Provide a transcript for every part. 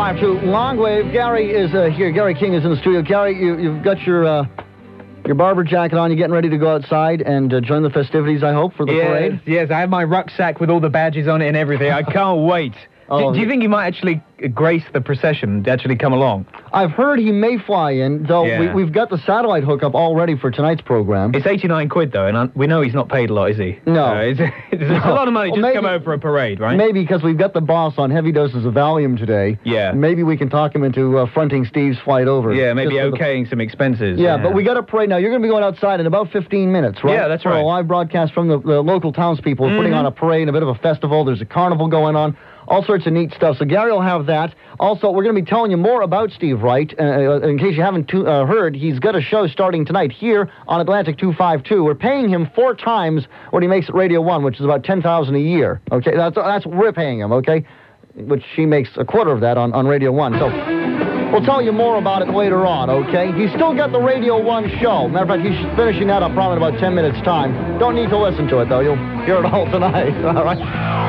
252 Long Wave. Gary is here. Gary King is in the studio. Gary, you've got your barber jacket on. You're getting ready to go outside and join the festivities, I hope, for the parade? Yes, I have my rucksack with all the badges on it and everything. I can't wait. Do you think you might actually grace the procession, actually come along? I've heard he may fly in, though we've got the satellite hookup all ready for tonight's program. It's 89 quid, though, and we know he's not paid a lot, is he? No. It's a lot of money just to come over for a parade, right? Maybe because we've got the boss on heavy doses of Valium today. Yeah. Maybe we can talk him into fronting Steve's flight over. Yeah, maybe okaying some expenses. Yeah, but we got a parade now. You're going to be going outside in about 15 minutes, right? Yeah, that's right. For a live broadcast from the local townspeople. We're putting on a parade, a bit of a festival. There's a carnival going on. All sorts of neat stuff. So Gary will have that. Also, we're going to be telling you more about Steve Wright. In case you haven't heard, he's got a show starting tonight here on Atlantic 252. We're paying him 4 times what he makes at Radio 1, which is about $10,000 a year. Okay, that's what we're paying him, okay? Which he makes a quarter of that on Radio 1. So we'll tell you more about it later on, okay? He's still got the Radio 1 show. Matter of fact, he's finishing that up probably in about 10 minutes' time. Don't need to listen to it, though. You'll hear it all tonight, all right?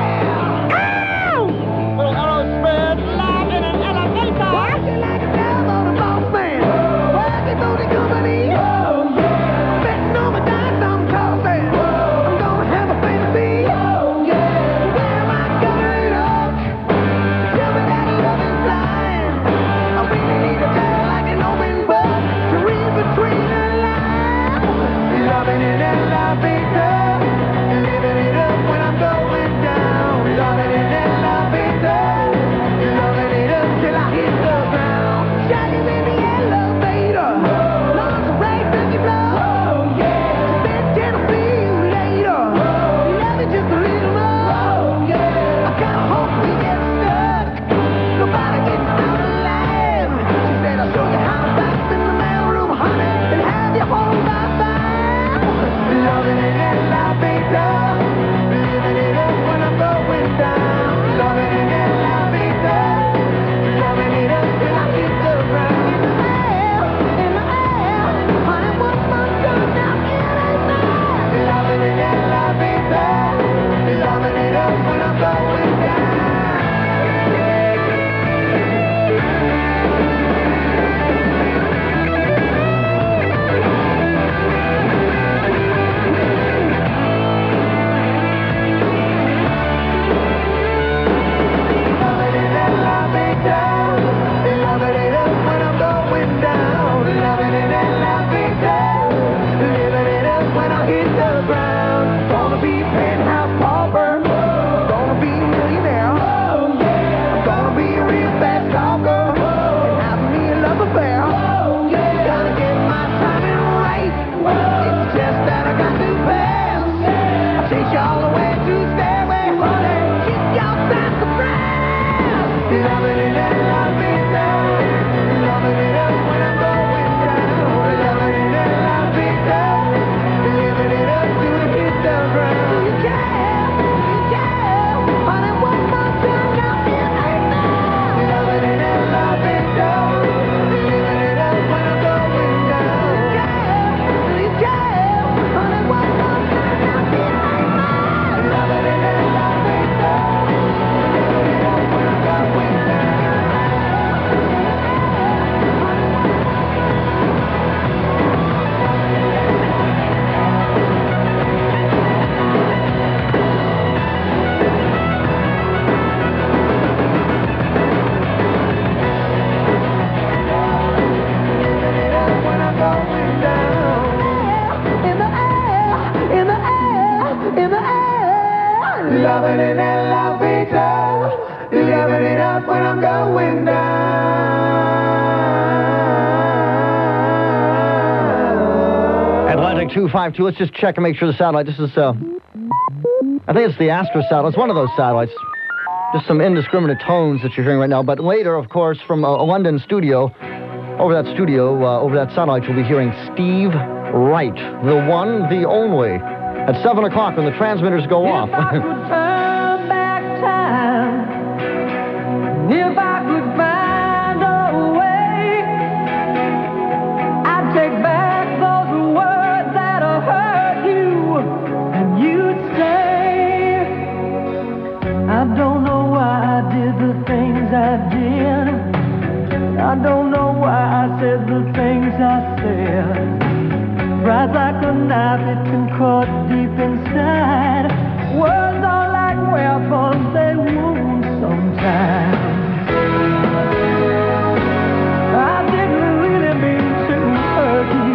Loving in elevator, living it up when I'm going down. Atlantic 252, let's just check and make sure the satellite, this is, I think it's the Astra satellite, it's one of those satellites. Just some indiscriminate tones that you're hearing right now, but later, of course, from a London studio, over that satellite, you'll be hearing Steve Wright, the one, the only, at 7 o'clock when the transmitters go off. If I could turn back time, if I could find a way, I'd take back those words that hurt you, and you'd say, I don't know why I did the things I did. I don't know why I said the things I said. Right like a knife, it can cut deep inside. Words are like weapons, they wound sometimes. I didn't really mean to hurt you.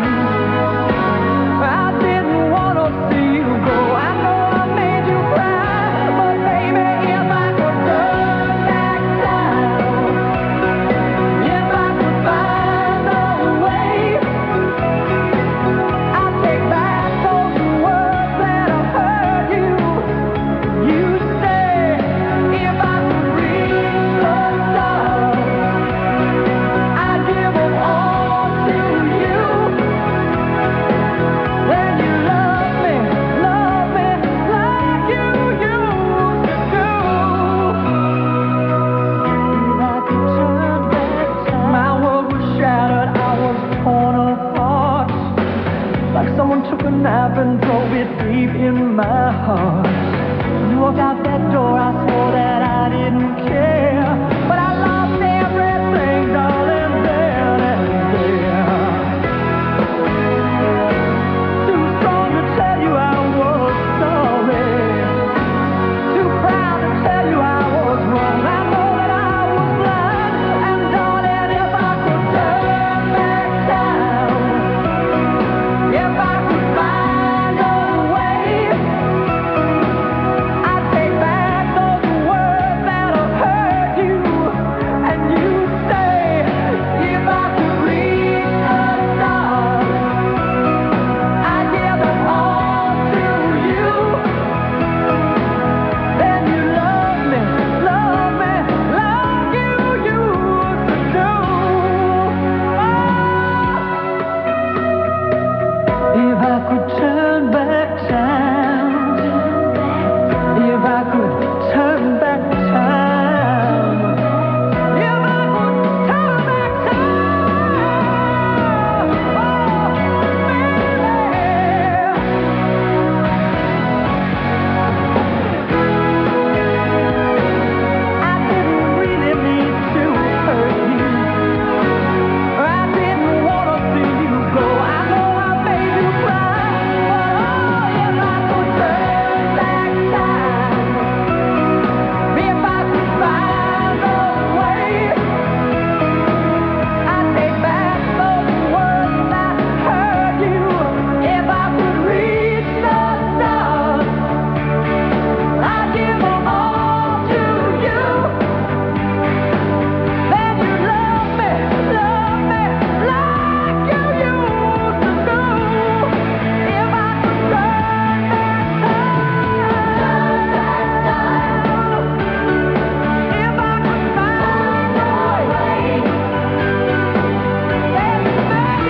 I didn't want to see you go. I know I made you cry, but baby, if I could turn back time, if I could find a way, I'd take back those words that have hurt you. You stay. If I could reach the stars, I'd give them all to you. Then you love me like you used to do. If I could turn back time, my world was shattered, I was torn apart. Like someone took a knife and drove it deep in my heart. When you walked out that door, I swore that I didn't care. But I lost everything, darling, then and there. Too strong to tell you I was sorry. Too proud to tell you I was wrong. I know that I was blind. And darling, if I could turn back time, if I could find a way, I'd take back those words that have hurt you, and you stay. If I could reach the stars, I'd give them all to you. Then you love me like you used to do. If I could turn back time, if I could turn back time, if I could turn back time, I didn't really mean to hurt you. I didn't want to see you go. I know I made you cry, but if I could turn back time, if I could find a way, I'd take back those words that hurt you. If I could reach the stars, I'd give them all to you. Then you love me like you used to do. If I could turn back time, if I could find a way, then baby,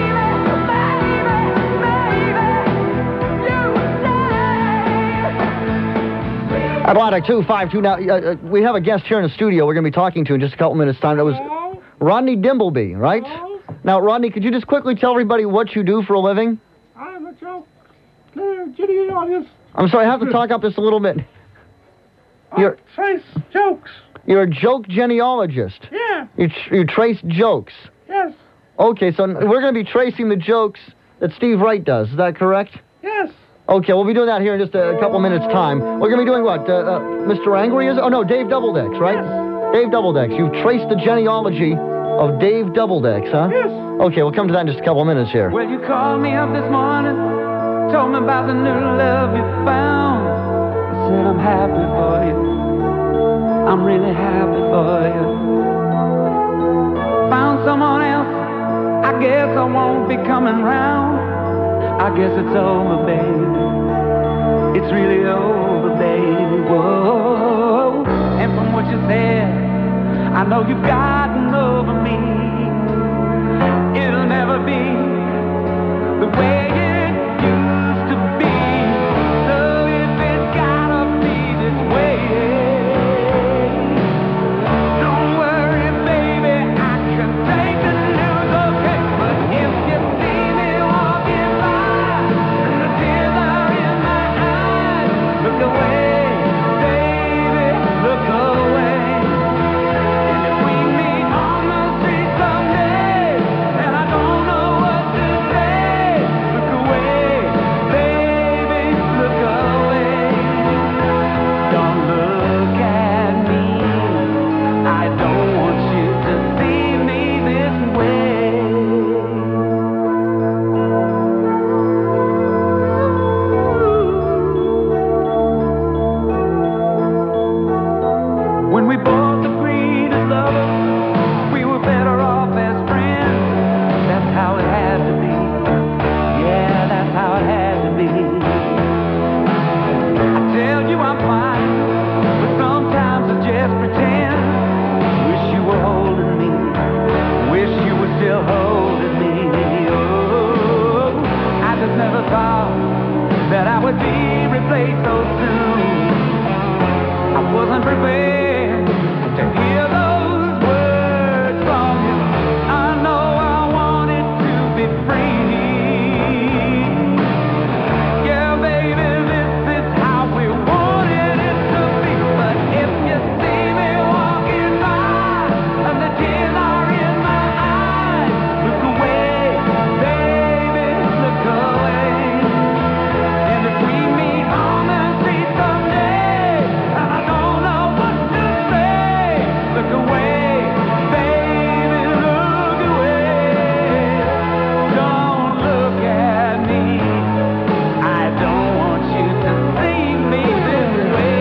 you stay. Atlantic 252. Now, we have a guest here in the studio we're going to be talking to in just a couple minutes' time. That was Rodney Dimbleby, right? Now, Rodney, could you just quickly tell everybody what you do for a living? I'm a joke genealogist. I'm sorry, I have to talk up just a little bit. You're Trace jokes. you're a joke genealogist. Yeah. You trace jokes. Yes. Okay, so we're going to be tracing the jokes that Steve Wright does. Is that correct? Yes. Okay, we'll be doing that here in just a couple minutes' time. We're going to be doing what? Mr. Angry is? Oh, no, Dave Doubledecks, right? Yes. Dave Doubledecks. You've traced the genealogy of Dave Doubledecks, huh? Yes. Okay, we'll come to that in just a couple minutes here. Well, you called me up this morning, told me about the new love you found. I said I'm happy for you. I'm really happy for you. Found someone else, I guess I won't be coming round. I guess it's over, baby. It's really over, baby. Whoa. And from what you said, I know you've gotten over me. It'll never be the way it used to be. So if it's gotta be this way, don't worry, baby, I can take the news, okay? But if you see me walking by and the tears are in my eyes, look away, baby, look away. And if we meet on the street place so soon. I wasn't prepared to hear those words from you. I know I wanted to be free. Yeah, baby, this is how we wanted it to be. But if you see me walking by and the tears are in my eyes, look away, baby, look away. And if we meet on the street someday and I don't know what to say, look away, baby, look away. Don't look at me. I don't want you to see me this way.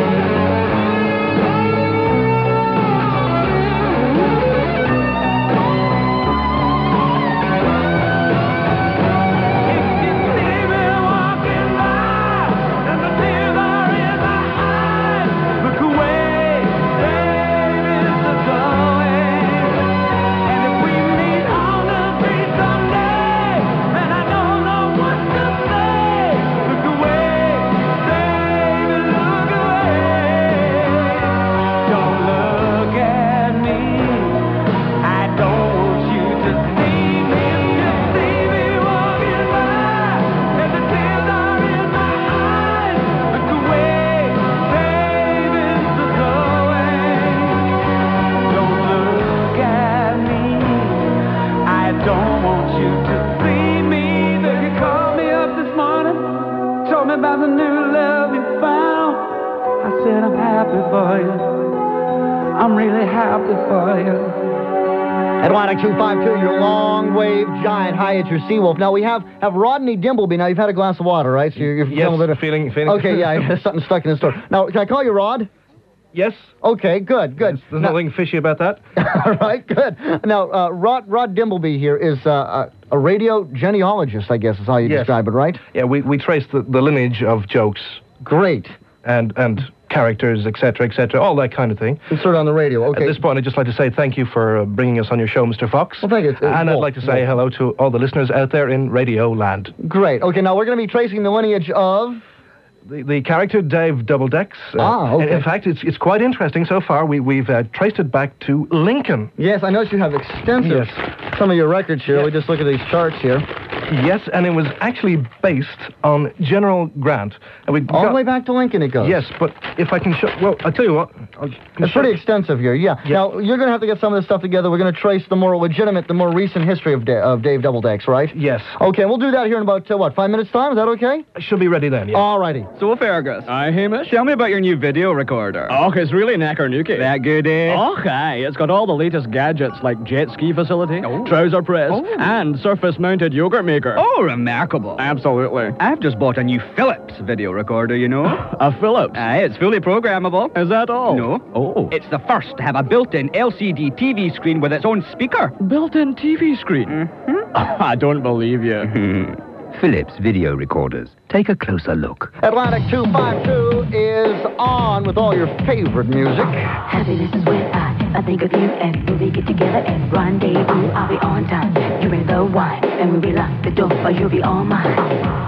If you see me walking by and the tears are in my eyes, look away, baby, look away. And if we meet on the street someday and I don't know what to say, look away, baby, look away. Don't look at me. I don't want you to see me. If you see me walking by and the tears are in my eyes, look away, baby, look away. Don't look at me. I don't want you to see me. Baby, called me up this morning, told me about the new love you found. I said I'm happy for you. I'm really happy for you. Atlantic 252, your long wave giant. Hi, it's your Seawolf. Now, we have Rodney Dimbleby. Now, you've had a glass of water, right? So you're feeling a bit of... feeling. Okay, yeah, something stuck in his throat. Now, can I call you Rod? Yes. Okay, good. There's nothing fishy about that. All right, good. Now, Rod Dimbleby here is a radio genealogist, I guess is how you Yes. describe it, right? Yeah, we trace the lineage of jokes Great. and characters, etc., all that kind of thing. Insert on the radio, okay. At this point, I'd just like to say thank you for bringing us on your show, Mr. Fox. Well, thank you. And I'd like to say hello to all the listeners out there in Radio Land. Great. Okay, now we're going to be tracing the lineage of... The character Dave Doubledecks. Okay. In fact, it's quite interesting so far. We've traced it back to Lincoln. Yes, I noticed you have extensive... Some of your records here. Yes. We just look at these charts here. Yes, and it was actually based on General Grant. And we All the way back to Lincoln it goes. Yes, but if I can show... Well, I'll tell you what. It's pretty extensive here, yeah. Now, you're going to have to get some of this stuff together. We're going to trace the more legitimate, the more recent history of Dave Doubledecks, right? Yes. Okay, we'll do that here in about, 5 minutes' time? Is that okay? I should be ready then, yes. All righty. So, Fergus. Aye, Hamish? Tell me about your new video recorder. Oh, it's really knacker-nookie. That good, eh? Oh, aye. It's got all the latest gadgets like jet ski facility, trouser press, and surface-mounted yogurt maker. Oh, remarkable. Absolutely. I've just bought a new Philips video recorder, you know. A Philips? Aye, it's fully programmable. Is that all? No. Oh. It's the first to have a built-in LCD TV screen with its own speaker. Built-in TV screen? Mm-hmm. I don't believe you. Philips video recorders. Take a closer look. Atlantic 252 is on with all your favorite music. Happiness is when I think of you, and when we get together and rendezvous, I'll be on time. You bring the wine, and when we lock the door, you'll be all mine.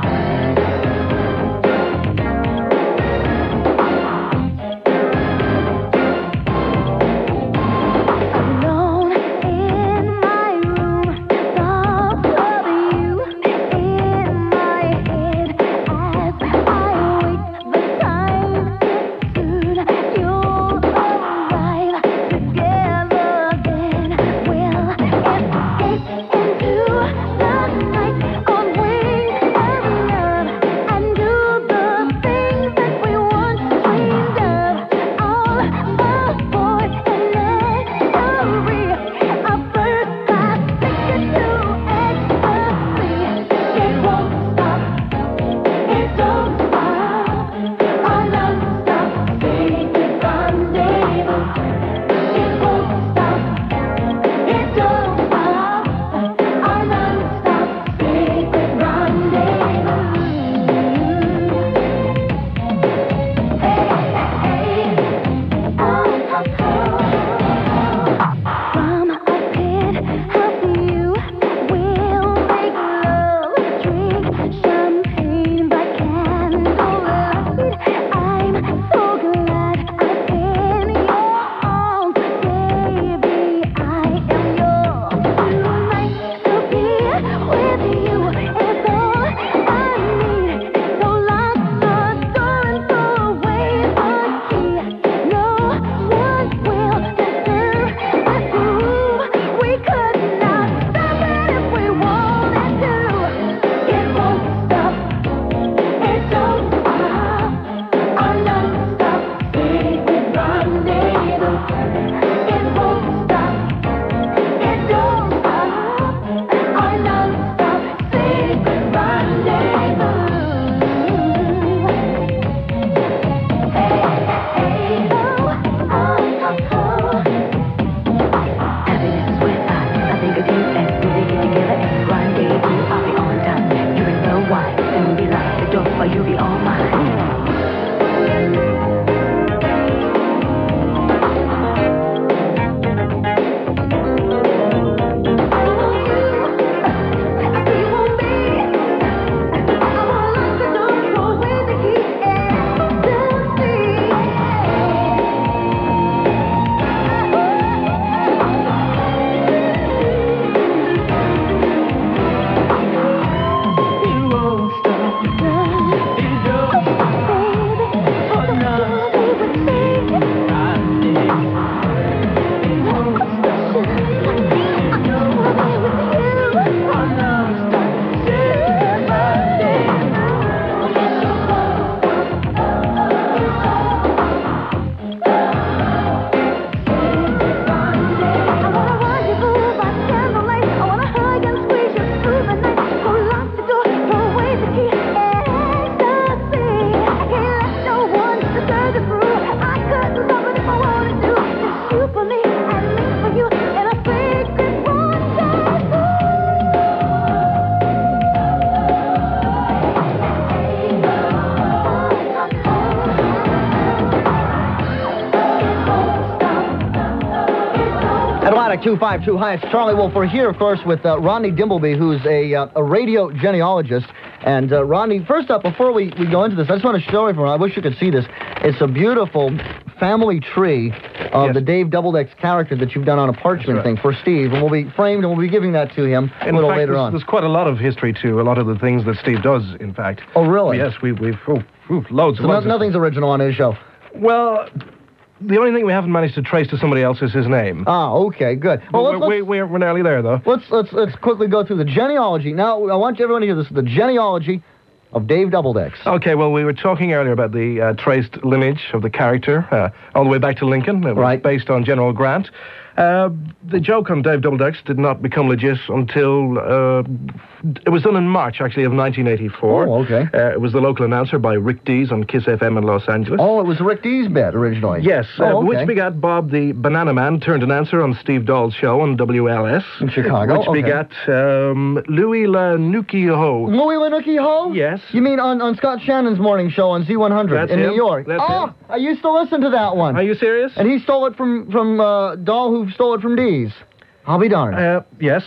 252. Hi, it's Charlie Wolf. We're here, of course, with Rodney Dimbleby, who's a radio genealogist. And Rodney, first up, before we go into this, I just want to show everyone, I wish you could see this. It's a beautiful family tree of the Dave Doubledeck's character that you've done on a parchment thing for Steve. And we'll be framed, and we'll be giving that to him a little later on. There's quite a lot of history to a lot of the things that Steve does, in fact. Oh, really? Yes, we've loads. So nothing's original on his show? Well, the only thing we haven't managed to trace to somebody else is his name. Ah, okay, good. Well, we're nearly there, though. Let's quickly go through the genealogy. Now, I want everyone to hear this. The genealogy of Dave Doubledecks. Okay, well, we were talking earlier about the traced lineage of the character, all the way back to Lincoln. It was based on General Grant. The joke on Dave Doubledecks did not become legit until it was done in March, actually, of 1984. Oh, okay. It was the local announcer by Rick Dees on Kiss FM in Los Angeles. Oh, it was Rick Dees' bit originally. Yes, which begat Bob the Banana Man, turned announcer on Steve Dahl's show on WLS. In Chicago, Which begat Louis LaNuki Ho. Louis LaNuki Ho? Yes. You mean on Scott Shannon's morning show on Z100 in New York? That's him. I used to listen to that one. Are you serious? And he stole it from Dahl, who stole it from Dees. I'll be darned. Yes.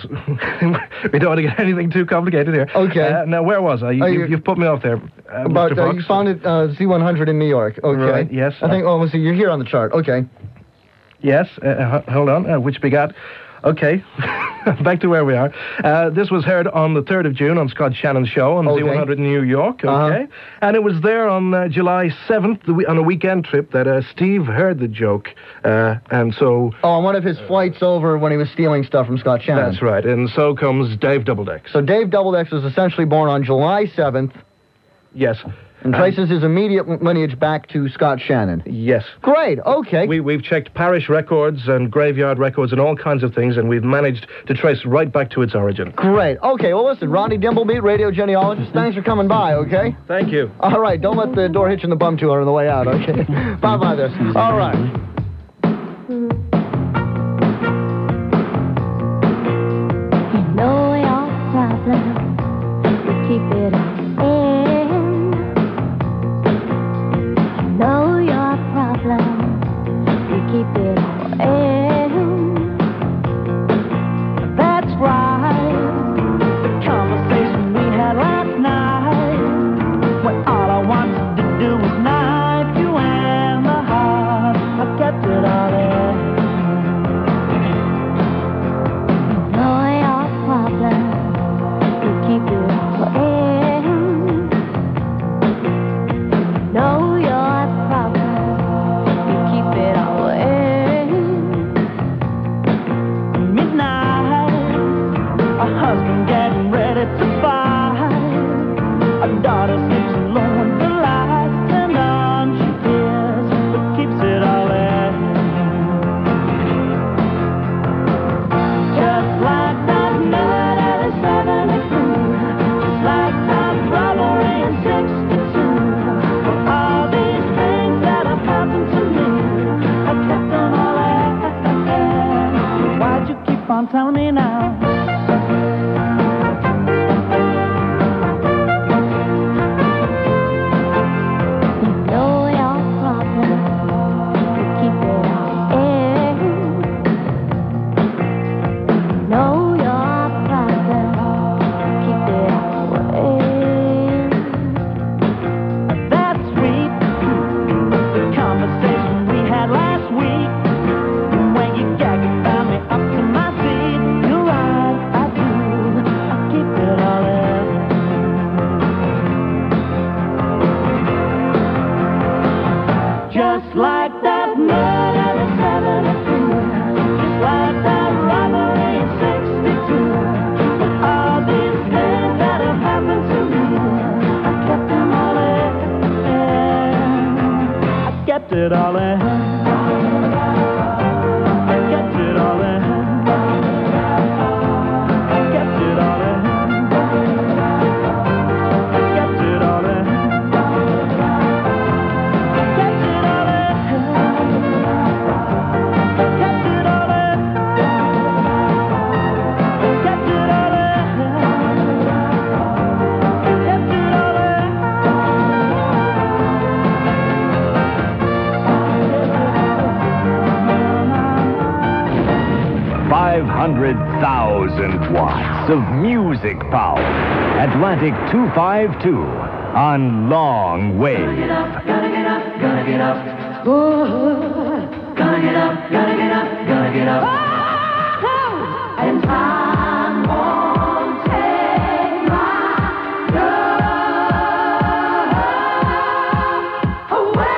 We don't want to get anything too complicated here. Okay. Now, where was I? You've put me off there, But Mr. Fox. you found it Z100 in New York. Okay. Right, yes. I think, let's see, you're here on the chart. Okay. Yes, hold on, which begat... Okay, back to where we are. This was heard on the 3rd of June on Scott Shannon's show on Z100 in New York, okay? And it was there on July 7th, on a weekend trip, that Steve heard the joke, and so... Oh, on one of his flights over when he was stealing stuff from Scott Shannon. That's right, and so comes Dave Doubledecks. So Dave Doubledecks was essentially born on July 7th. Yes. And traces his immediate lineage back to Scott Shannon. Yes. Great, okay. We've checked parish records and graveyard records and all kinds of things, and we've managed to trace right back to its origin. Great. Okay, well, listen, Rodney Dimbleby, radio genealogist, thanks for coming by, okay? Thank you. All right, don't let the door hit you in the bum too hard on the way out, okay? Bye-bye there. All right. You know your problem, you keep it on. Know your problem, you keep it in. That's right. The conversation we had last night, when all I wanted to do was knife you in the heart. I kept it all in. Know your problem, you keep it in. Know your husband getting ready to buy. A daughter sleeps alone when the lights turn on. She fears, but keeps it all in. Just like that night at 72. Just like that robbery in 62. For all these things that have happened to me, I kept them all in. Why'd you keep on telling me now? Just like that night at 72. Just like that robbery in 62. With all these things that have happened to me, I kept them all in. I kept it all in. I kept it all in. I kept it all in. I kept it all in. 100,000 watts of music power. Atlantic 252 on long wave. Gotta get up, gotta get up, gotta get up. Whoa. Gotta get up, gotta get up, gotta get up. Oh, and time won't take my love away.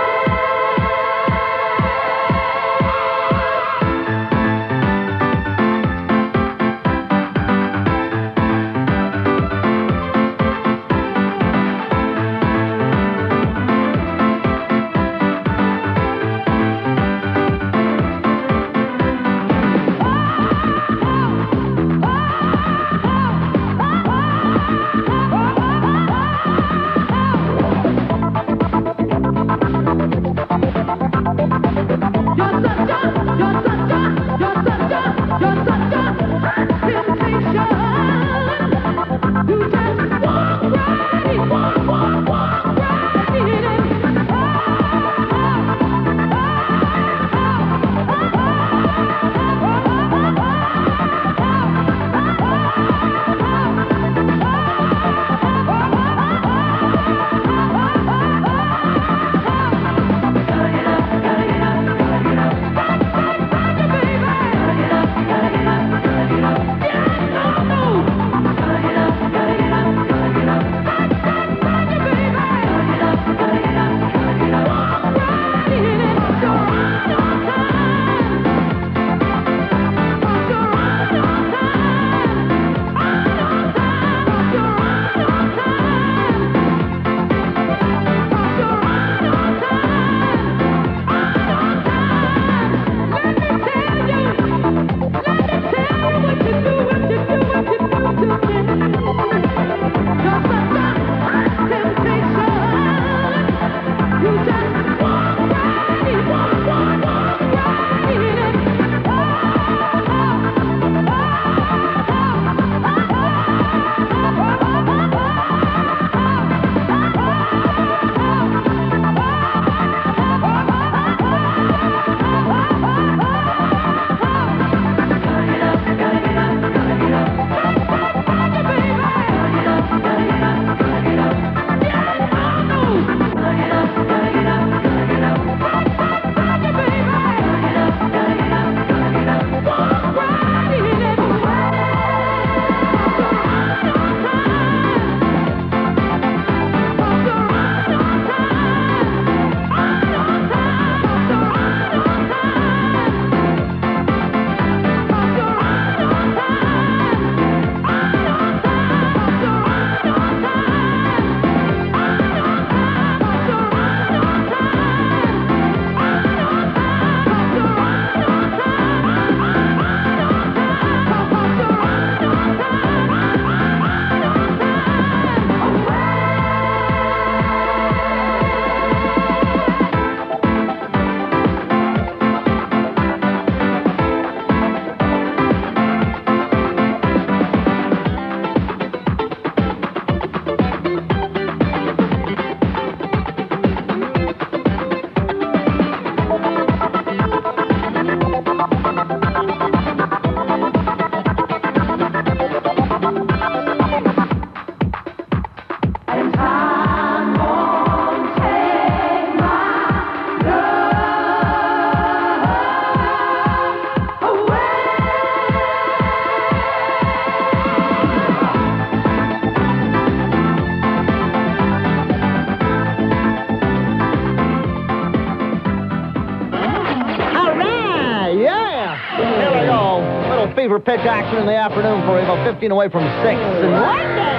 fever pitch action in the afternoon for you, about 15 away from 6. And Wendy!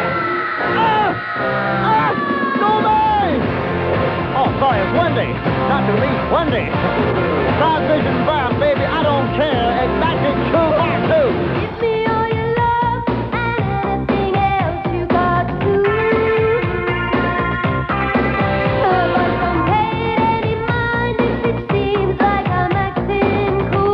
No way! Oh, sorry, it's Wendy. Not to me, Wendy. Side Vision 5, baby, I don't care. Atlantic 252. Give me all your love and anything else you got to. But don't pay any mind if it seems like I'm acting cool.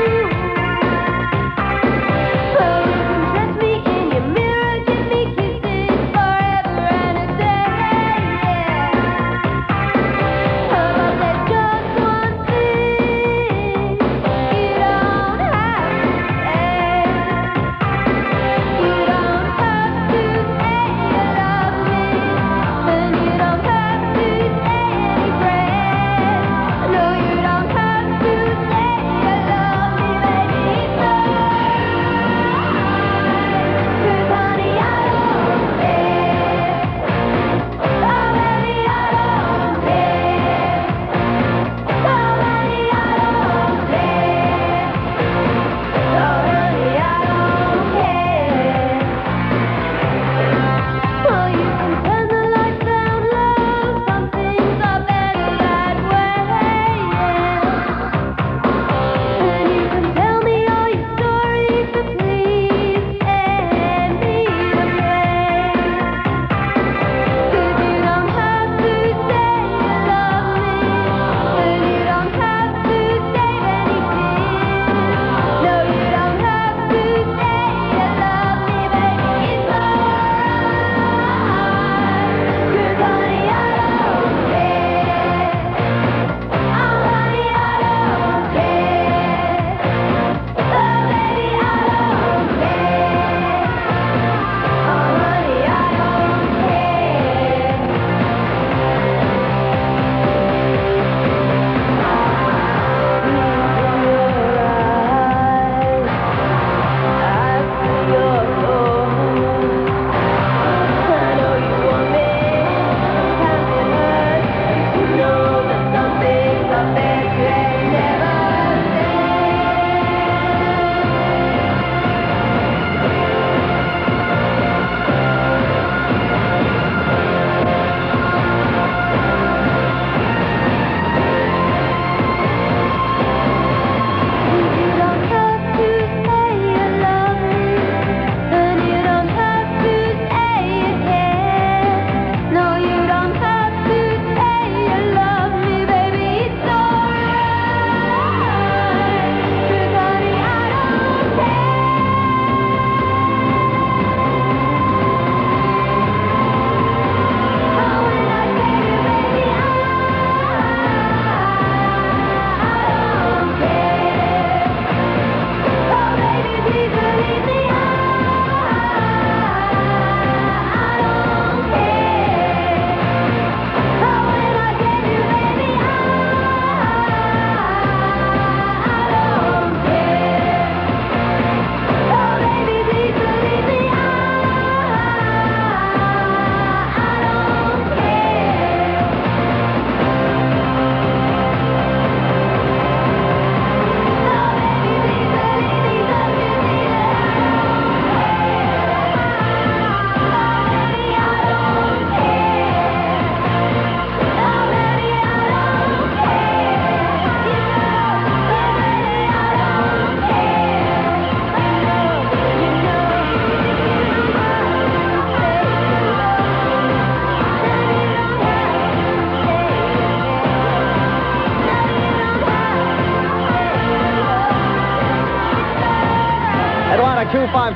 So you can dress me in your mirror, give me kisses forever and a day. But there's just one thing you don't have.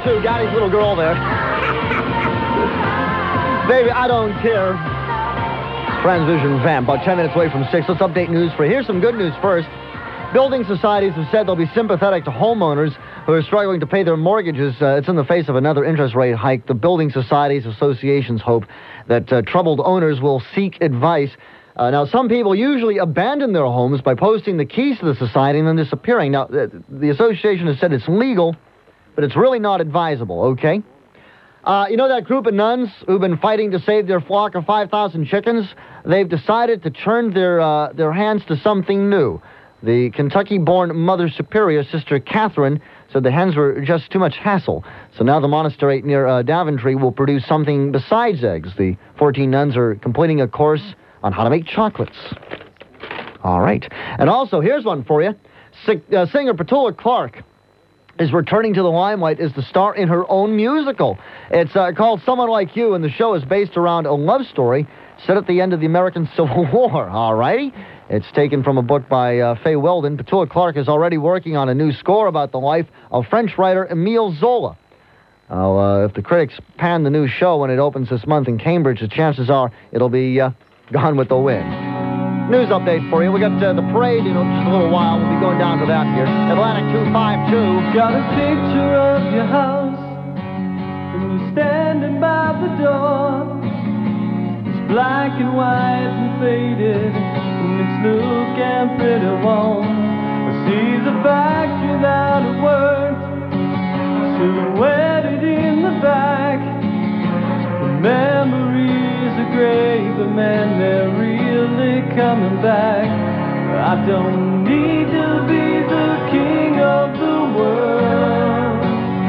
2, Daddy's little girl there. Baby, I don't care. Transvision Vamp, about 10 minutes away from 6. Let's update news for you. Here's some good news first. Building societies have said they'll be sympathetic to homeowners who are struggling to pay their mortgages. It's in the face of another interest rate hike. The building societies associations hope that troubled owners will seek advice. Now, some people usually abandon their homes by posting the keys to the society and then disappearing. Now, the association has said it's legal, but it's really not advisable, okay? You know that group of nuns who've been fighting to save their flock of 5,000 chickens? They've decided to turn their hands to something new. The Kentucky-born Mother Superior, Sister Catherine, said the hens were just too much hassle. So now the monastery near Daventry will produce something besides eggs. The 14 nuns are completing a course on how to make chocolates. All right. And also, here's one for you. Singer Petula Clark is returning to the limelight as the star in her own musical. It's called Someone Like You, and the show is based around a love story set at the end of the American Civil War. All righty? It's taken from a book by Faye Weldon. Petula Clark is already working on a new score about the life of French writer Émile Zola. If the critics pan the new show when it opens this month in Cambridge, the chances are it'll be Gone with the Wind. News update for you. We got the parade in just a little while. We'll be going down to that here. Atlantic 252. Got a picture of your house, and you're standing by the door. It's black and white and faded, and it's look and pretty warm. I see the factory without a word, silhouetted in the back. The memories are gray, but man, they're really coming back. I don't need to be the king of the world,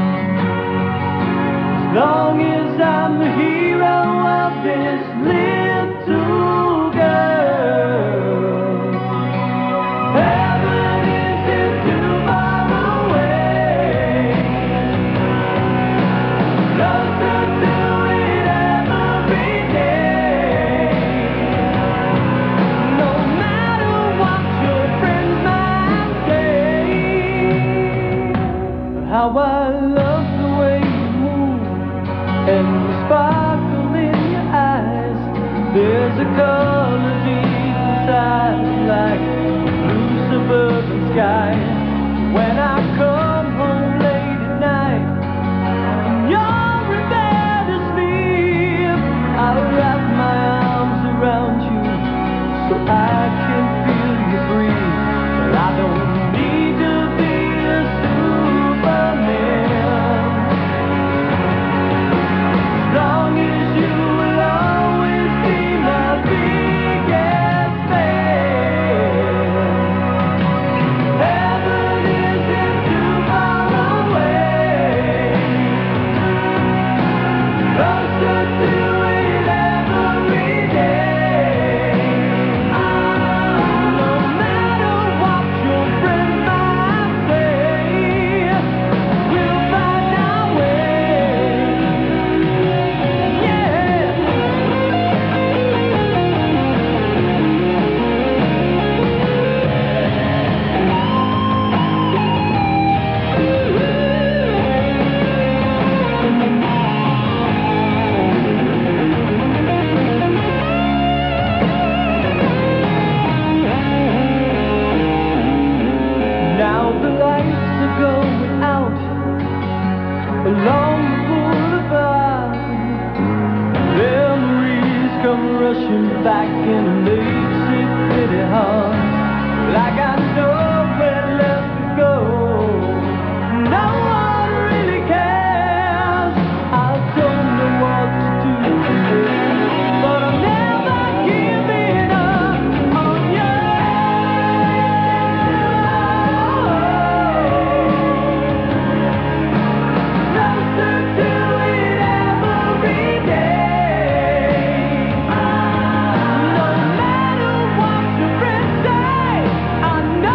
as long as I'm the hero of this little girl. Heaven isn't too far away, closer to it every day. No matter what your friends might say, how I love the way you move and the sparkle in your eyes. There's a color deep inside, like blue suburban sky. When I come home late at night, and you're in bed asleep, I'll wrap my arms around you so I can feel you breathe. But I don't need to be a Superman, as long as you will always be my biggest fan. Heaven isn't too far away, closer to it every day. No matter what your friends might say, we'll find our way. Yeah. Now the lights are going out along the boulevard. Memories come rushing back in a late sick pity heart. Like I know where left to go. No one really cares. I don't know what to do, but I'm never giving up on you. Closer to it every day. No matter what your friends say, I know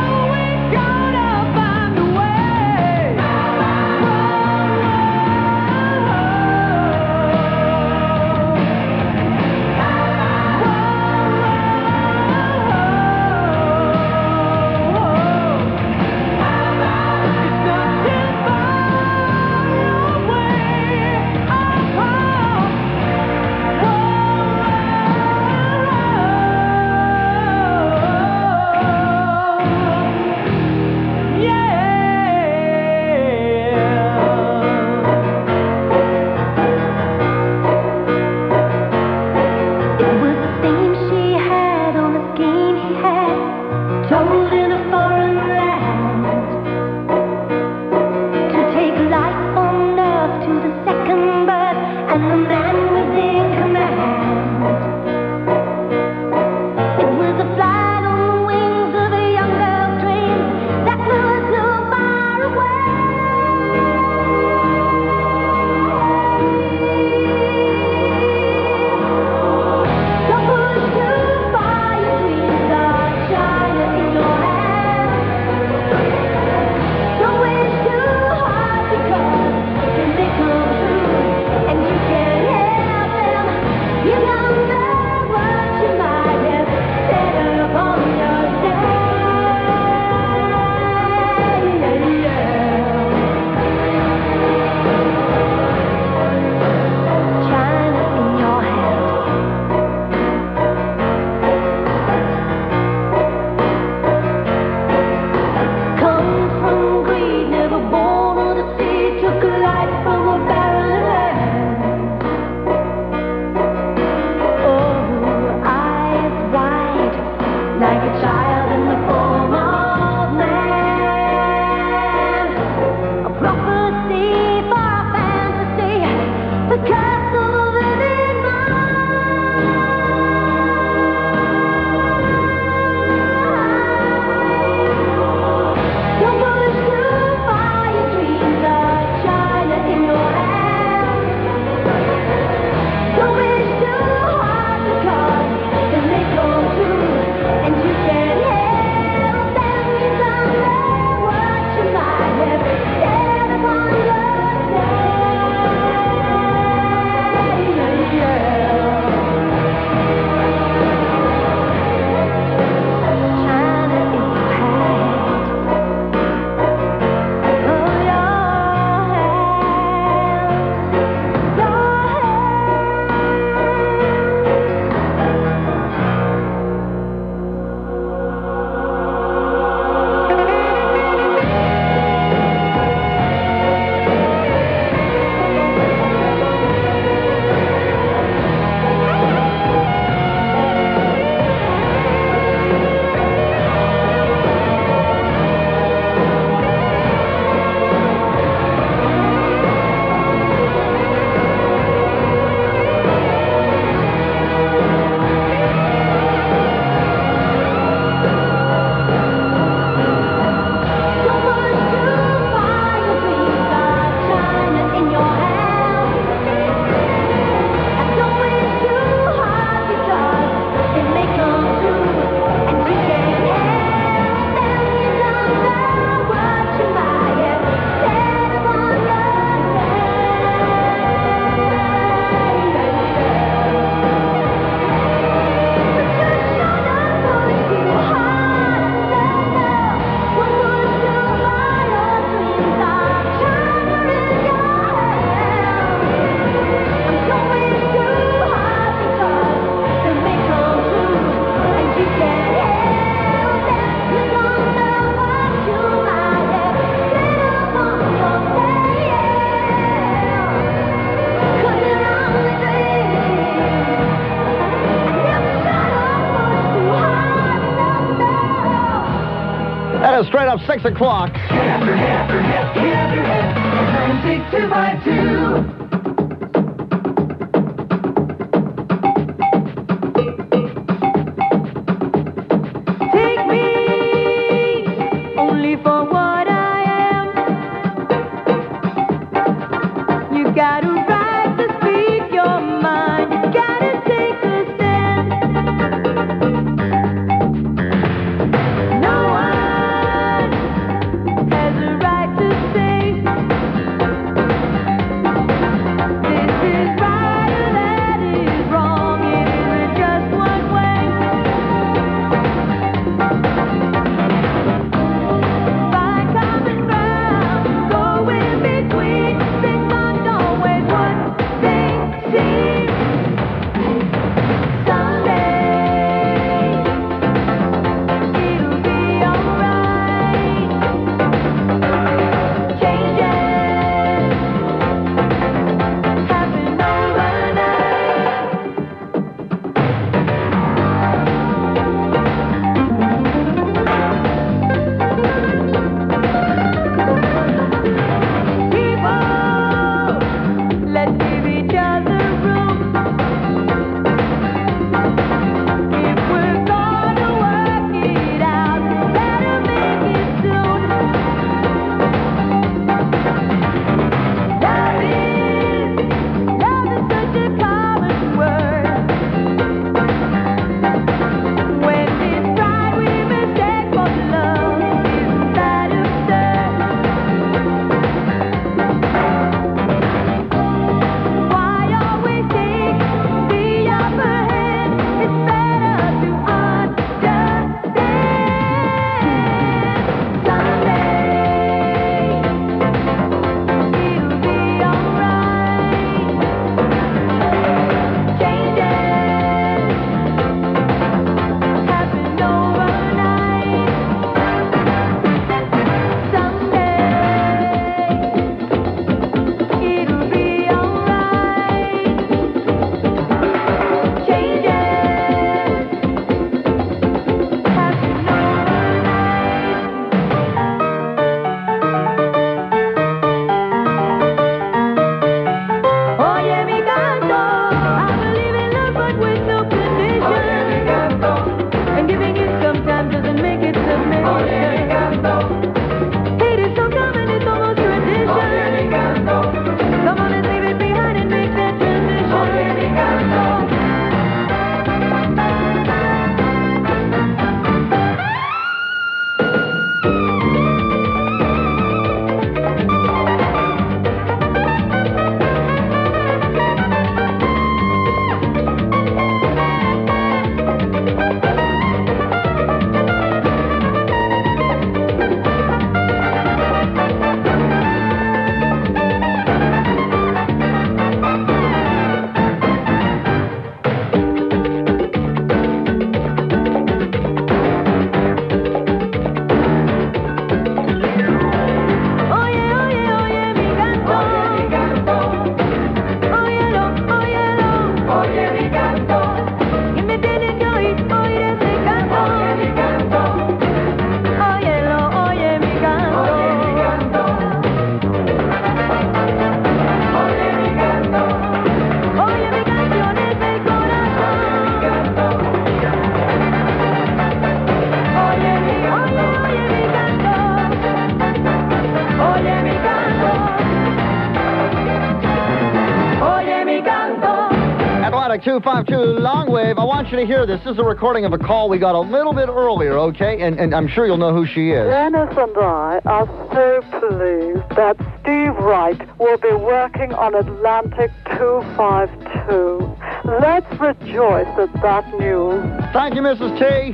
Straight up 6 o'clock. After hip, 96252. Take me only for what I am. You got a right to speak your mind. You gotta take a stand. No one has a right to say this is right or that is wrong. It isn't just one way. Find common ground, go in between. Things aren't always what they seem. Someday it'll be alright. Changes happen overnight. People, let's give each other room. If we're gonna work it out, better make it soon. Love is such a common word. When it's right, we mistake for love. Isn't that absurd? Why always take the upper hand? It's better to understand. Someday it'll be alright. Changes happen overnight. Someday it'll be alright. Changes happen overnight. Oye mi canto, I believe in love but with no condition. And giving it sometimes doesn't make it submission. Hate is so common, it's almost tradition. Come on, let's leave it behind and make that transition. Atlantic 252 Longwave. I want you to hear this. This is a recording of a call we got a little bit earlier, okay? And I'm sure you'll know who she is. Dennis and I are so pleased that Steve Wright will be working on Atlantic 252. Let's rejoice at that news. Thank you, Mrs. T.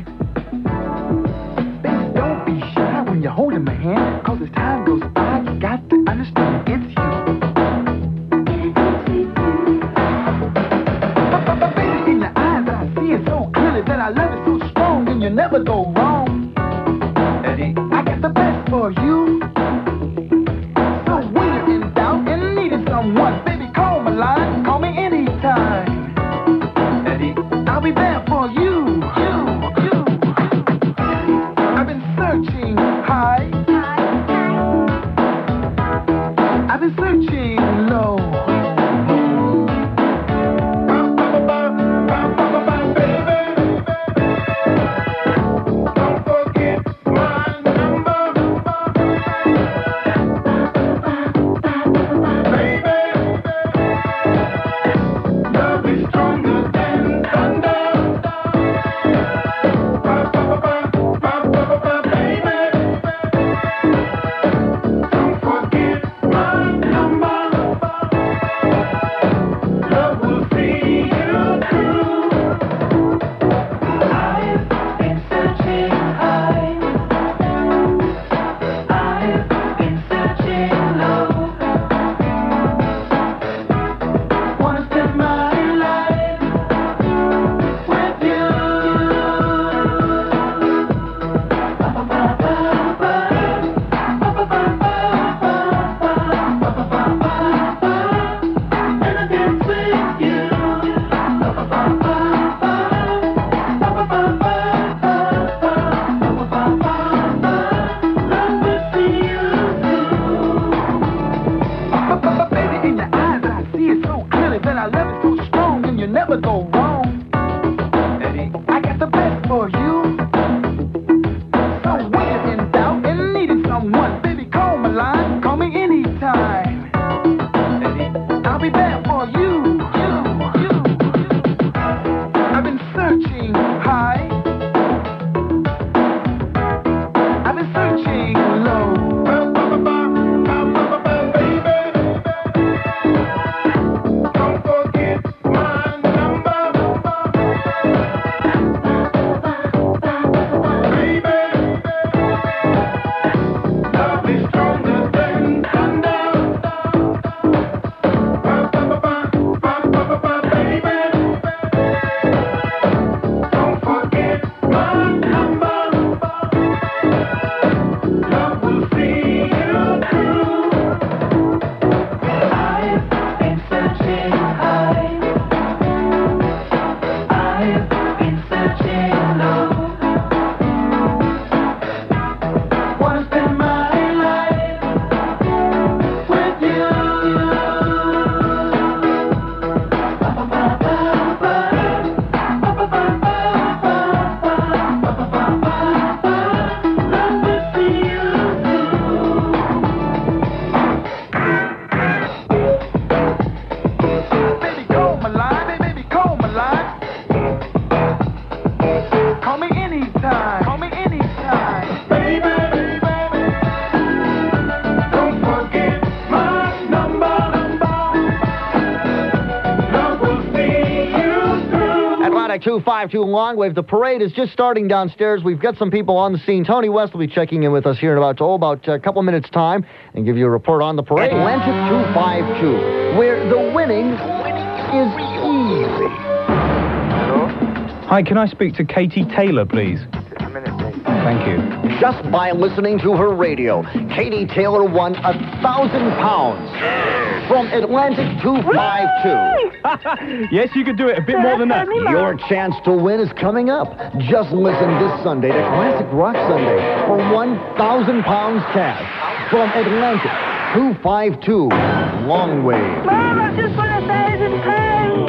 Baby, don't be shy when you're holding my hand, because as time goes by, you got to understand it's you. Baby, in your eyes, I see it so clearly that I love it so strong, and you never go wrong. Eddie, I got the best for you. So when you're in doubt and needing someone, baby, call my line, call me anytime. Eddie, I'll be there for you. I've been searching high searching high. I've been searching low. Baby, don't forget my number. Baby, love is stronger than thunder. Baby, don't forget my number. Love will see you through. I've been searching high. I've been searching low. Wanna spend my life with you. Love will see you through. Baby, call my line. Baby, call my line. Call me anytime. Call me anytime. Baby, don't forget my number. Love will see you through. Atlantic 252 Longwave. The parade is just starting downstairs. We've got some people on the scene. Tony West will be checking in with us here in about a couple minutes' time and give you a report on the parade. Atlantic 252, where the winning is easy. Hi, can I speak to Katie Taylor, please? Thank you. Just by listening to her radio, Katie Taylor won £1,000 from Atlantic 252. Yes, you could do it a bit more than that. Your chance to win is coming up. Just listen this Sunday to Classic Rock Sunday for £1,000 cash from Atlantic 252 Longwave. Mom, I just want to say it's in pain.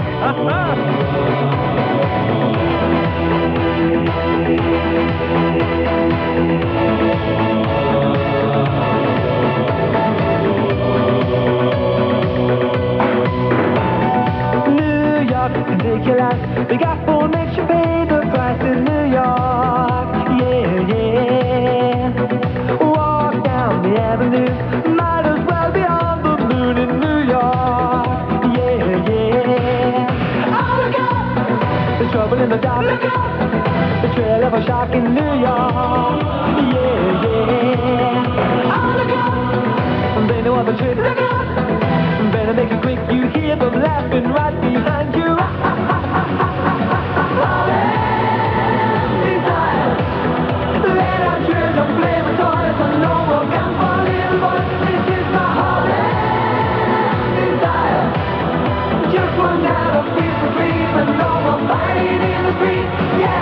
New York, ridiculous. Big Apple makes you pay the price in New York. Yeah, yeah. Walk down the avenue, might as well be on the moon in New York. Yeah, yeah. Oh, look out! There's trouble in the dark. Look out! The trail of a shark in New York. Yeah, yeah. Oh, look out! They know of the trick. Look out! Better make it quick, you hear them laughing right behind you. Let our children play with toys and no more guns for little boys. This is my heart's desire. Just one night of peace and sleep and no more fighting in the street. Yeah.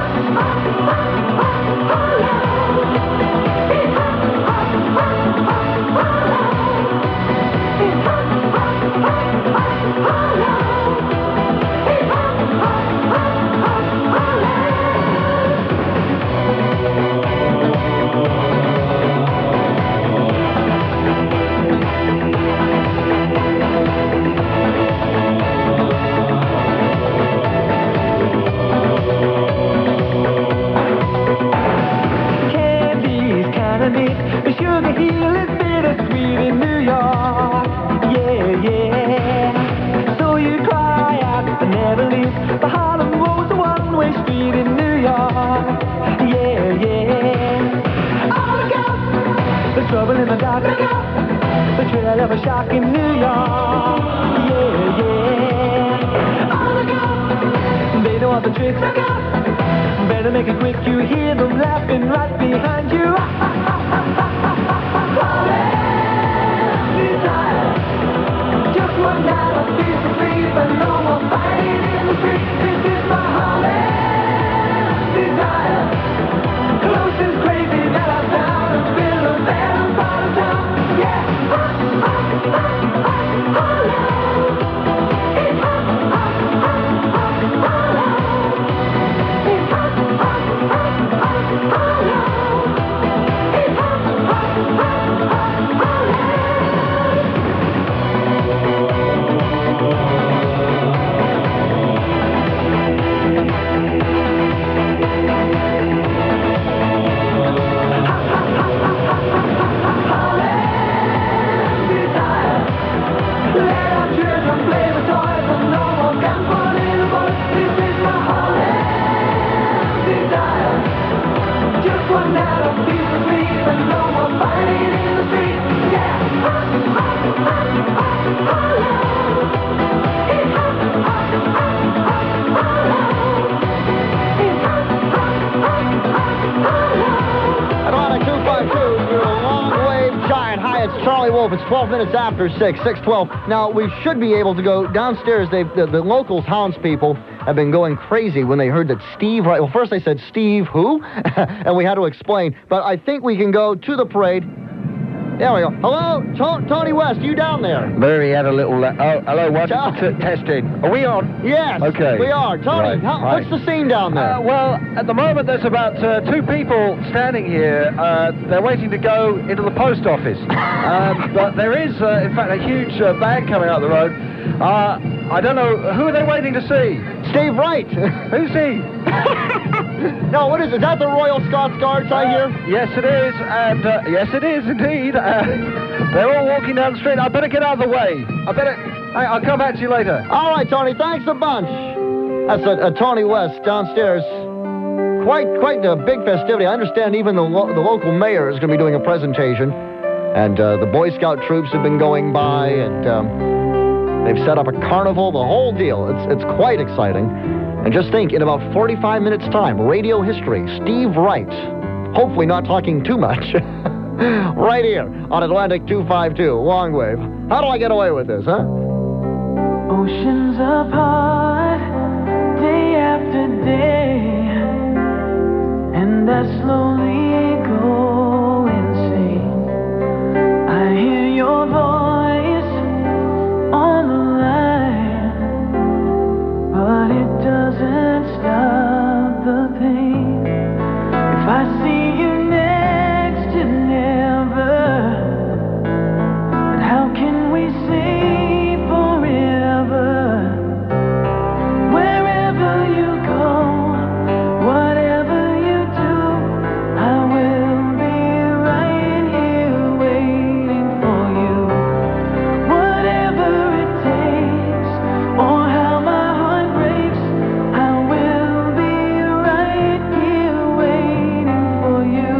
Candy's kinda neat. The sugar heel is bittersweet in New York. Yeah, yeah. So you cry out and never leave. The Harlem Road's a one-way street in New York. Yeah, yeah. Oh, look out! The trouble in the dark. Look out! The trail of a shark in New York. Yeah, yeah. Oh, look out! They know all the tricks. Look out! Better make it quick, you hear them laughing right behind you. Just one night of peace and sleep and no more fighting in the street. This is my heart's desire. Close and crazy that I found and still a better part of town. Yeah. Wolf. It's 12 minutes after 6, 6:12. Now, we should be able to go downstairs. The local townspeople have been going crazy when they heard that Steve Wright... Well, first they said, Steve who? And we had to explain. But I think we can go to the parade. There we go. Hello, Tony West, you down there? Barry had a little... hello, what? Testing. Are we on? Yes, okay. We are. Tony, Right. what's the scene down there? Well, at the moment, there's about 2 people standing here. They're waiting to go into the post office. But there is, in fact, a huge bag coming out the road. I don't know. Who are they waiting to see? Steve Wright. Who's he? No, what is it? Is that the Royal Scots Guards I hear? Yes, it is. And, yes, it is, indeed. They're all walking down the street. I better get out of the way. I'll come back to you later. All right, Tony. Thanks a bunch. That's Tony West downstairs. Quite a big festivity. I understand even the local mayor is going to be doing a presentation. And the Boy Scout troops have been going by, and they've set up a carnival, the whole deal. It's quite exciting. And just think, in about 45 minutes' time, radio history, Steve Wright, hopefully not talking too much, right here on Atlantic 252, long wave. How do I get away with this, huh? Oceans apart, day after day, and I slowly go insane. I hear your voice on the line, but it doesn't stop the pain. If I see you next to never, then how can we say forever? Wherever you go, whatever you do, I will be right here waiting for you. Whatever it takes, or how my heart breaks, I will be right here waiting for you.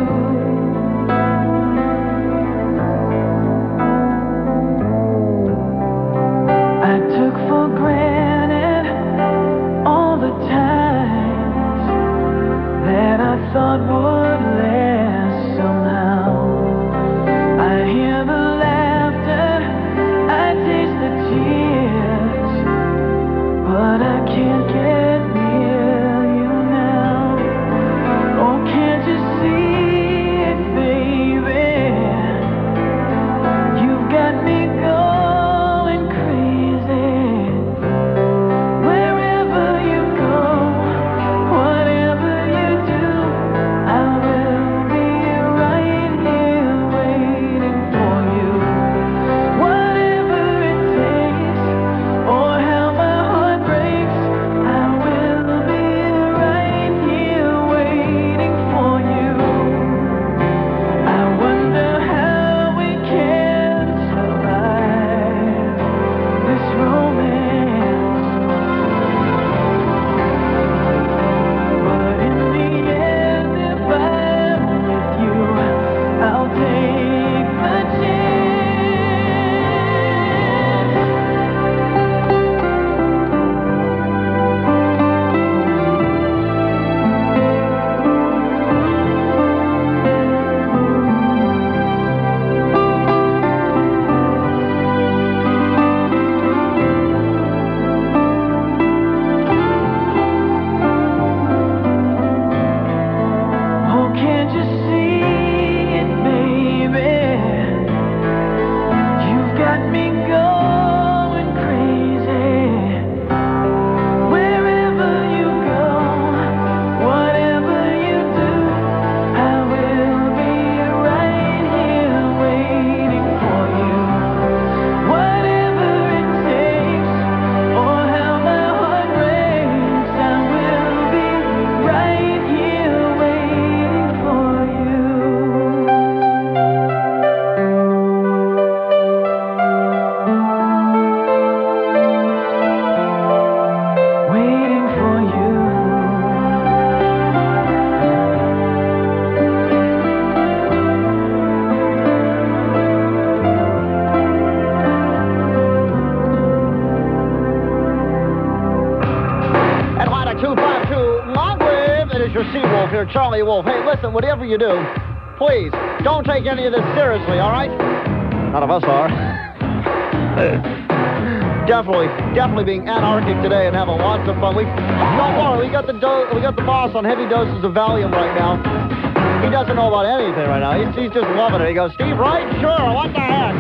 I took for granted all the times that I thought would last somehow. I hear the laughter, I taste the tears, but I can't get near you now. Oh, can't you see it, baby? You've got me going crazy. Wherever you go, whatever you do, I will be right here waiting for you. Whatever it takes, or how my heart breaks, I will be right here waiting for you. I wonder how we can survive this romance. But in the end, if I'm with you, I'll take the Oh, can't you see it, baby? You've got me going crazy. Wherever you go, whatever you do, I will be right here waiting for you. Whatever it takes, or how my heart breaks, I will be right here waiting for you. Waiting for you. Atlantic 252, long wave. It is your Seawolf here, Charlie Wolf. Hey, listen, whatever you do, please, don't take any of this seriously, all right? None of us are. Definitely being anarchic today and having lots of fun. Don't worry, we got the boss on heavy doses of Valium right now. He doesn't know about anything right now. He's just loving it. He goes, Steve Wright? Sure, what the heck?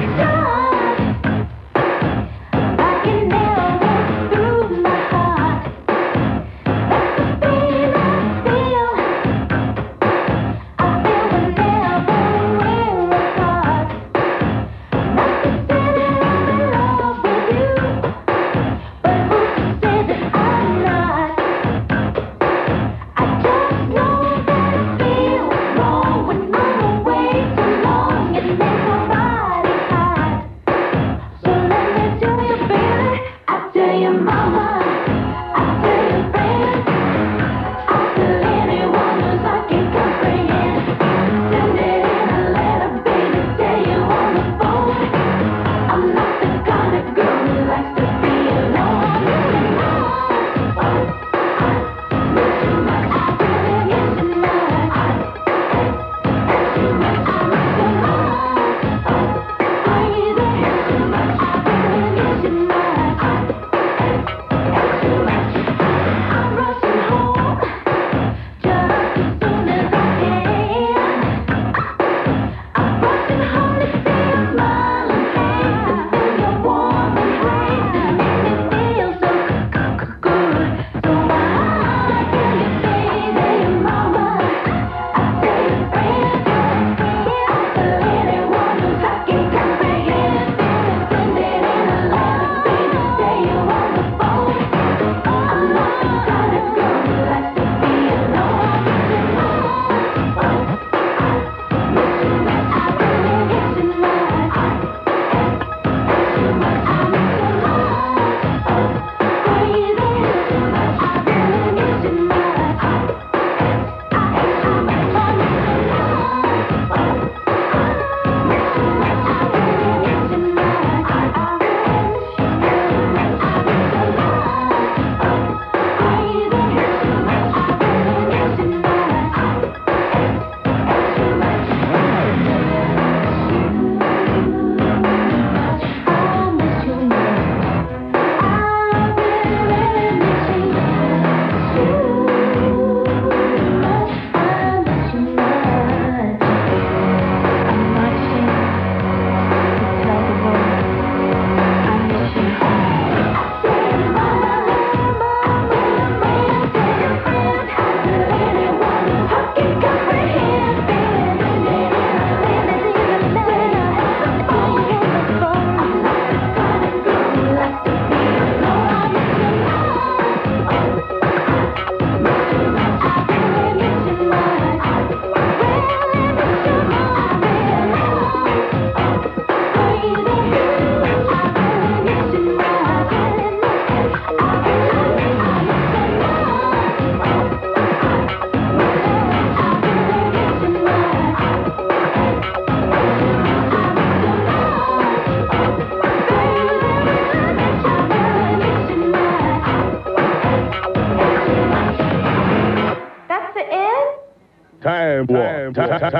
Time warp.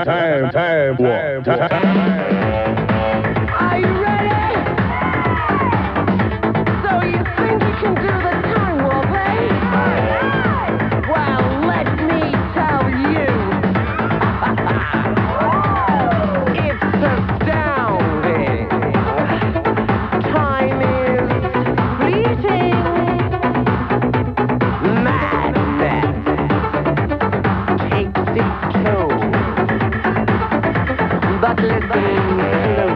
Time warp. Are you ready? So you think you can do the time warp, eh? Well, let me tell you. It's astounding. Time is fleeting. Madness takes its toll. But listen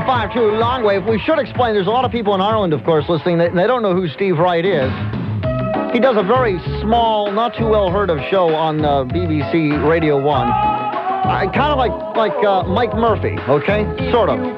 252 Longwave. We should explain, there's a lot of people in Ireland, of course, listening, and they don't know who Steve Wright is. He does a very small, not too well heard of show on BBC Radio 1. Kind of like Mike Murphy, okay? Sort of.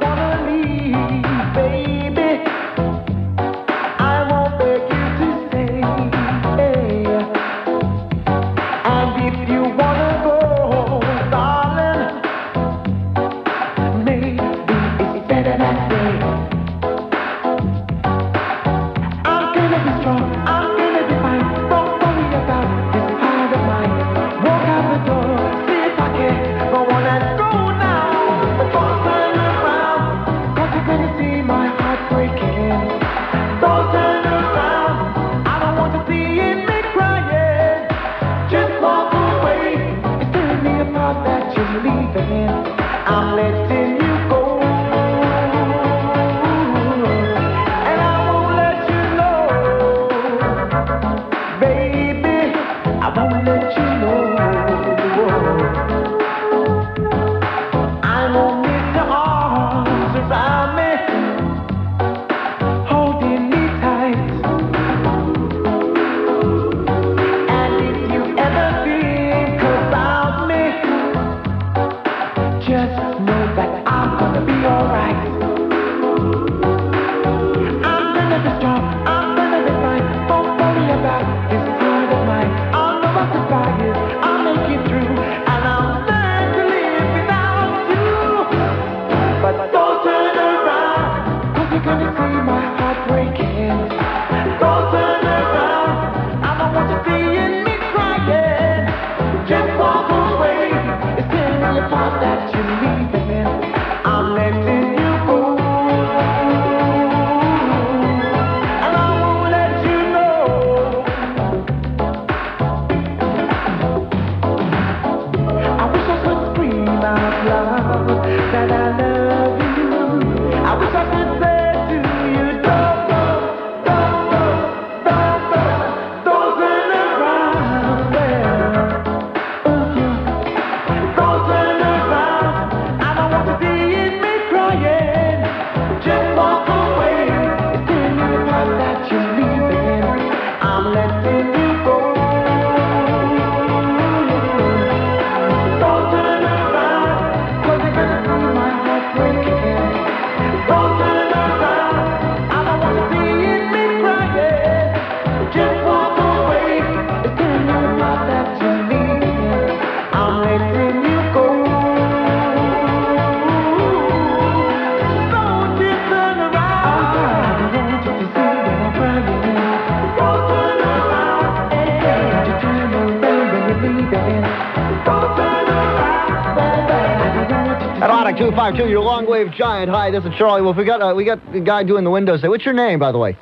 Atlantic 252, your long-wave giant. Hi, this is Charlie Wolf. We got the guy doing the windows. What's your name, by the way?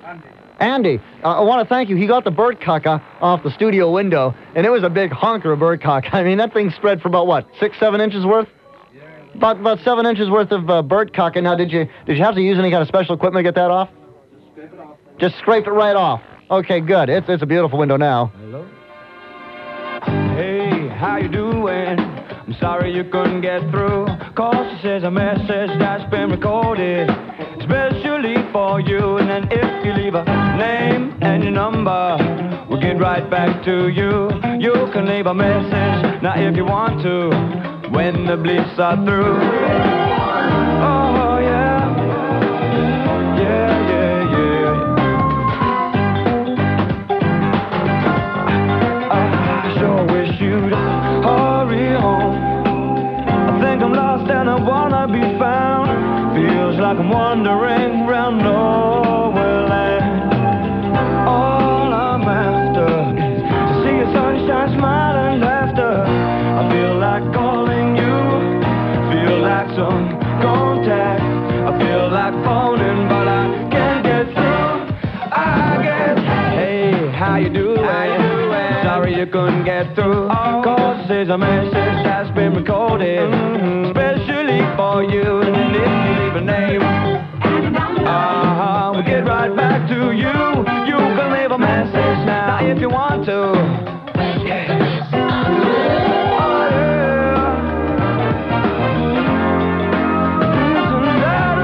Andy. I want to thank you. He got the bird caca off the studio window, and it was a big honker of bird caca. I mean, that thing spread for about, what, 6-7 inches worth? About 7 inches worth of bird caca. Now, did you have to use any kind of special equipment to get that off? Just scrape it off. Just scraped it right off. Okay, good. It's a beautiful window now. Hello? Hey, how you doing? I'm sorry you couldn't get through. Cause she says a message that's been recorded, especially for you. And then if you leave a name and your number, we'll get right back to you. You can leave a message now if you want to, when the bleeps are through. Oh yeah, yeah, yeah, yeah. I sure wish you'd hurry home. I think I'm lost and I wanna be found. Feels like I'm wandering around nowhere land. All I'm after is to see your sunshine, smile and laughter. I feel like calling you, feel like some contact. I feel like phoning, but I can't get through. I guess, hey, how you doing? Sorry you couldn't get through. Cause this is a message that's been recorded, especially for you. And if you leave a name, we'll get right back to you. You can leave a message now if you want to. Oh, yeah.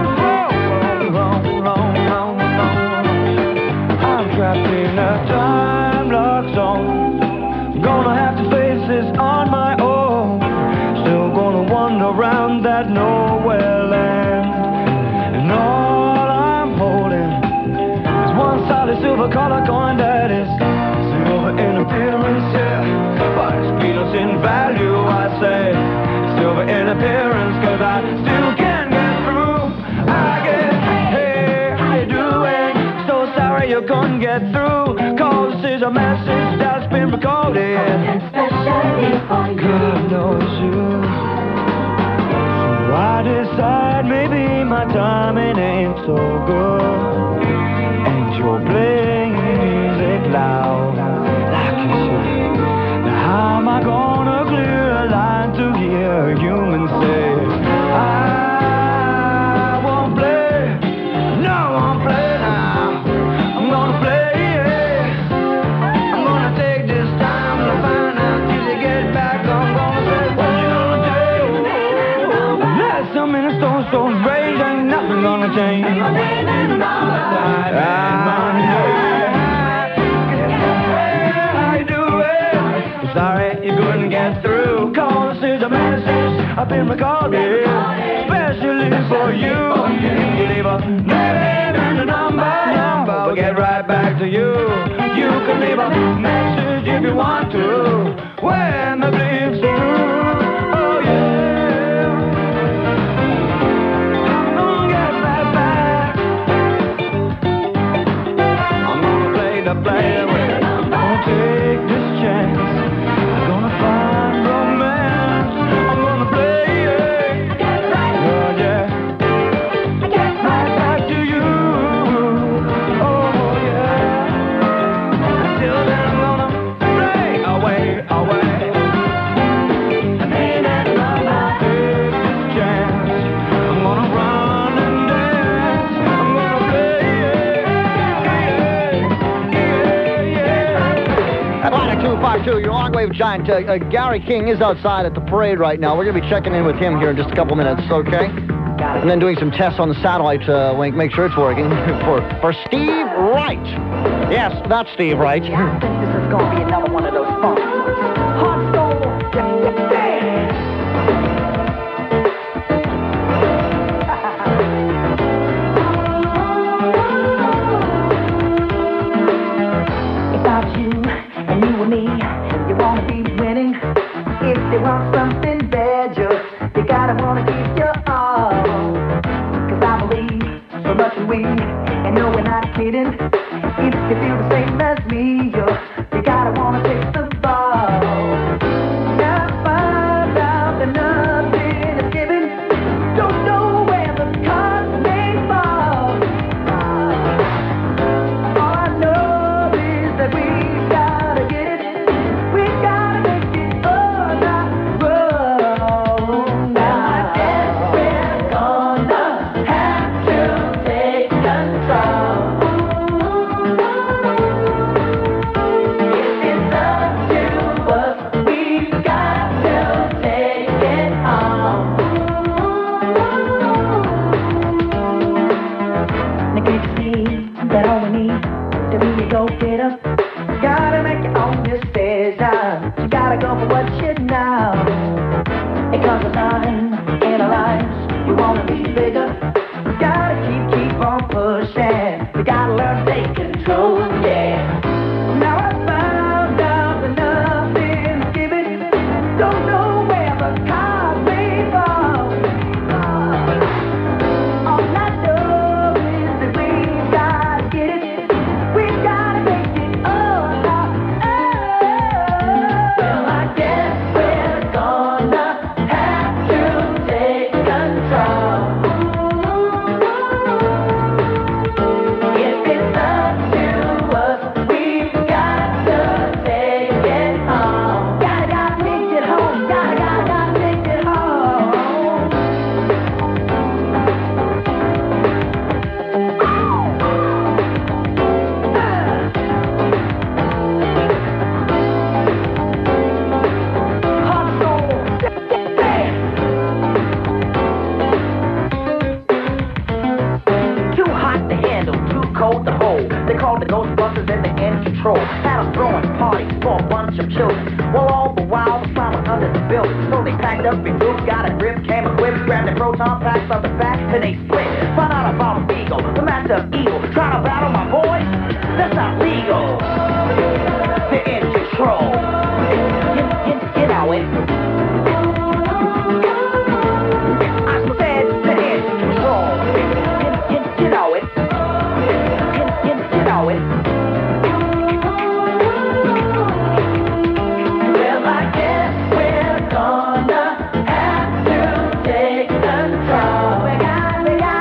silver color coin that is silver in appearance, yeah, but it's peanuts in value, I say. Silver in appearance, cause I still can't get through. I get, hey, how you doing? So sorry you couldn't get through, cause this is a message that's been recorded, especially for you. God knows you. So I decide maybe my timing ain't so good, and you're playing music loud like you should. Now how am I gonna clear a line to hear a human say, I won't play, no, I won't play now. I'm gonna play, yeah. I'm gonna take this time to find out till you get back. I'm gonna say what you gonna do. Last some minutes don't so strange, ain't nothing gonna change. Sorry you couldn't get through, cause this is a message I've been recording, especially for you. You leave a name and a number, we'll get right back to you. You can leave a message if you want to, when the bleed's through. Oh yeah, I'm gonna get right back. I'm gonna play the player with, I'm gonna take this chance. Find romance, I'm gonna play it. Get right, oh, yeah. Get right back to you. Oh yeah. Until then I'm gonna play away, away. Ain't that right? Take this chance. I'm gonna run and dance. I'm gonna play it. Atlantic 252, your long-wave giant. Gary King is outside at the parade right now. We're going to be checking in with him here in just a couple minutes, okay? And then doing some tests on the satellite link, make sure it's working, for Steve Wright. Yes, that's Steve Wright. Yeah, I think this is going to be another one of those funky hot soul. About you and you and me, you want to be winning. If you want something better, you gotta wanna give your all. Cause I believe so much in we, and no, we're not kidding. If you feel the same as me, you gotta wanna take the ball. Now find out that nothing is given. Don't know where the cards may fall. All I know is that we gotta get it. We gotta make it all not wrong. Now I guess we're gonna have to take control. If it's up to us, we've got to take it on. Now can't you see that all we need to be a go-getter? Gotta make your own decision. You gotta go for what you know. It comes a time in our lives you wanna be bigger. You gotta keep on pushing. You gotta learn to take control, yeah. Now I found out that nothing's given. Don't know where the cards may fall. All I know is that we gotta get it. We gotta make it all out. Well, I guess we're gonna have to take control. If it's up to us, we've got to take it home. Gotta take it home. Gotta take it home. Hot soul. Too hot to handle, too cold to hold. They called the Ghostbusters and they're in control. Had them throwing parties for a bunch of children. Well, all the while the fire was under the building. So they packed up and moved, got a grip, came equipped, grabbed their proton packs on the back, and they split. Found out about Vigo, the master of evil. Trying to battle my boys? That's Well, I guess we're gonna have to take control. We got. If it's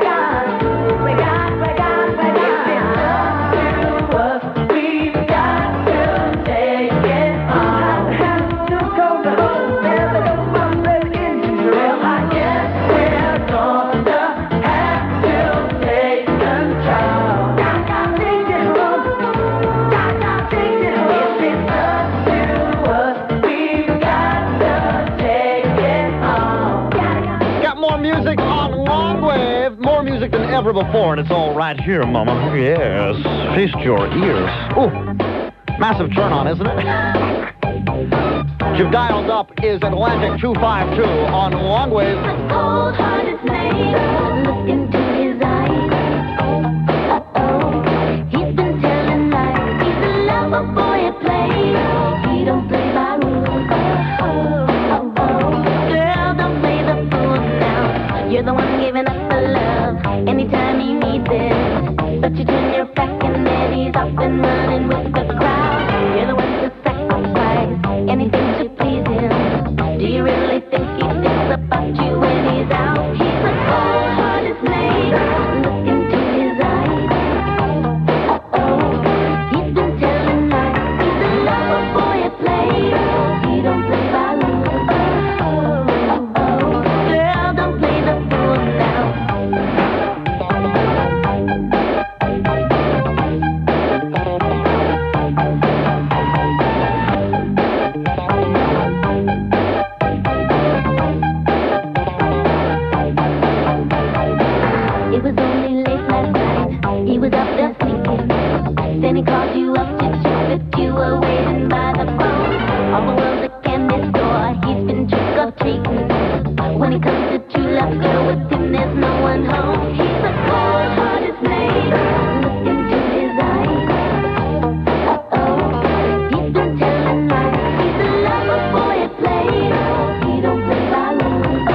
up to us, we've got to take it on. Have to go to home, never go my best engine. Well, I guess we're gonna have to take control. Gotta take it home. Gotta take it home. If it's up to us, we've got to take it on. Got more music on Long Wave. More music than ever before, and it's all right here, Mama. Yes. Feast your ears. Ooh. Massive turn on, isn't it? What you've dialed up is Atlantic 252 on Long Wave. Cold-hearted slave, look into his eyes. He's been telling lies. He's a lover boy at play. He don't play by rules. Girl, don't play the fool now. You're the one giving up the love anytime he needs it. But you turn your back and then he's off and running with the crowd. You're the one to sacrifice anything to please him. Do you really think he thinks about you when he's out? He's a cold-hearted slave. Look into his eyes. He's been telling lies. He's a lover boy at play. He don't play by rules. Girl, don't play the fool now. It was only late last night. He was up there sleeping. Then he called you up to check that you were waiting by the phone. All the world's a candy store. He's been trick or treating. When it comes to true love, girl, with him there's no one home. He's a cold-hearted slave. Look into his eyes. He's been telling lies. He's a lover boy at play. He don't play by rules.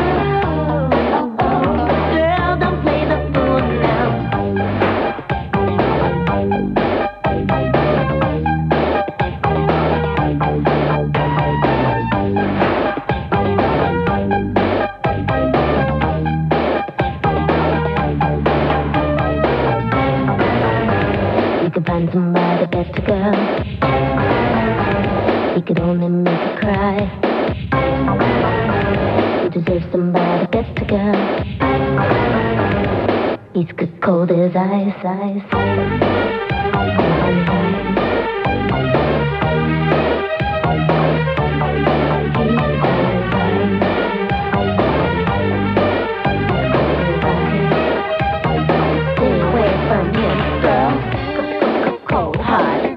Girl, don't play the fool now. You could find somebody better, girl. He could only make you cry. You deserve somebody better, girl. He's good cold as ice. Stay away from him, girl. Cold-hearted.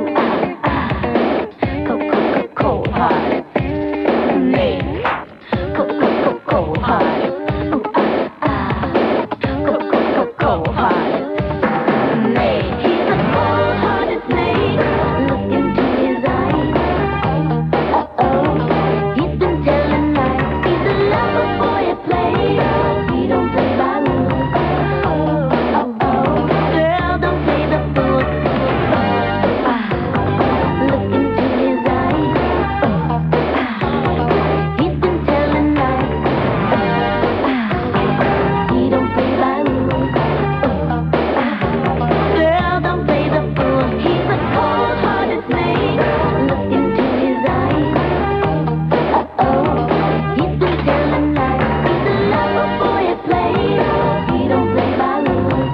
Cold-hearted. Name. Cold-hearted. Cold-hearted. Name. He's a cold-hearted snake. Look into his eyes. He's been telling lies. He's a lover boy at play. He don't play by rules. Girl, don't play the fool. Look into his eyes. He's been telling lies. He don't play by rules. Girl, don't play the fool. He's a cold-hearted snake. Look into his eyes. He's been telling lies. He's a lover boy at play. He don't play by rules.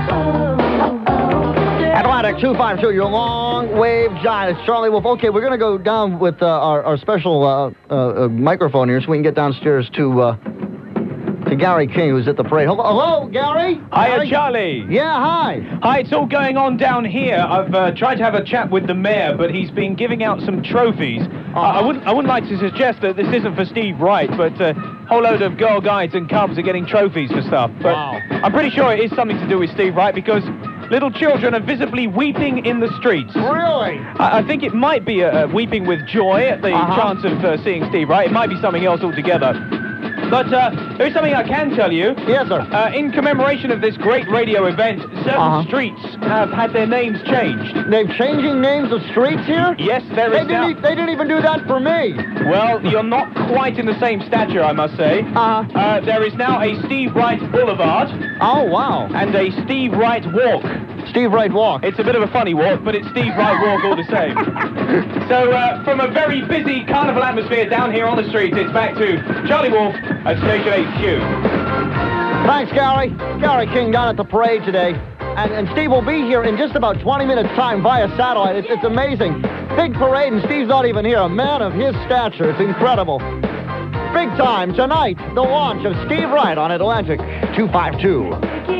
Atlantic 252, your long wave giant. It's Charlie Wolf. Okay, we're going to go down with our special microphone here so we can get downstairs to Gary King, who's at the parade. Hello, Gary? Hiya, Gary? Charlie. Yeah, hi. Hi, it's all going on down here. I've tried to have a chat with the mayor, but he's been giving out some trophies. I wouldn't like to suggest that this isn't for Steve Wright, but a whole load of Girl Guides and Cubs are getting trophies for stuff. But Wow. I'm pretty sure it is something to do with Steve Wright because little children are visibly weeping in the streets. Really? I think it might be weeping with joy at the chance of seeing Steve Wright. It might be something else altogether. But there's something I can tell you. Yes, sir. In commemoration of this great radio event, certain streets have had their names changed. They're changing names of streets here? Yes, there is now... They didn't even do that for me. Well, you're not quite in the same stature, I must say. There is now a Steve Wright Boulevard. Oh, wow. And a Steve Wright Walk. Steve Wright Walk. It's a bit of a funny walk, but it's Steve Wright Walk all the same. So, from a very busy carnival atmosphere down here on the streets, it's back to Charlie Wolf at Station HQ. Thanks, Gary. Gary King down at the parade today. And Steve will be here in just about 20 minutes' time via satellite. It's amazing. Big parade, and Steve's not even here. A man of his stature. It's incredible. Big time tonight, the launch of Steve Wright on Atlantic 252.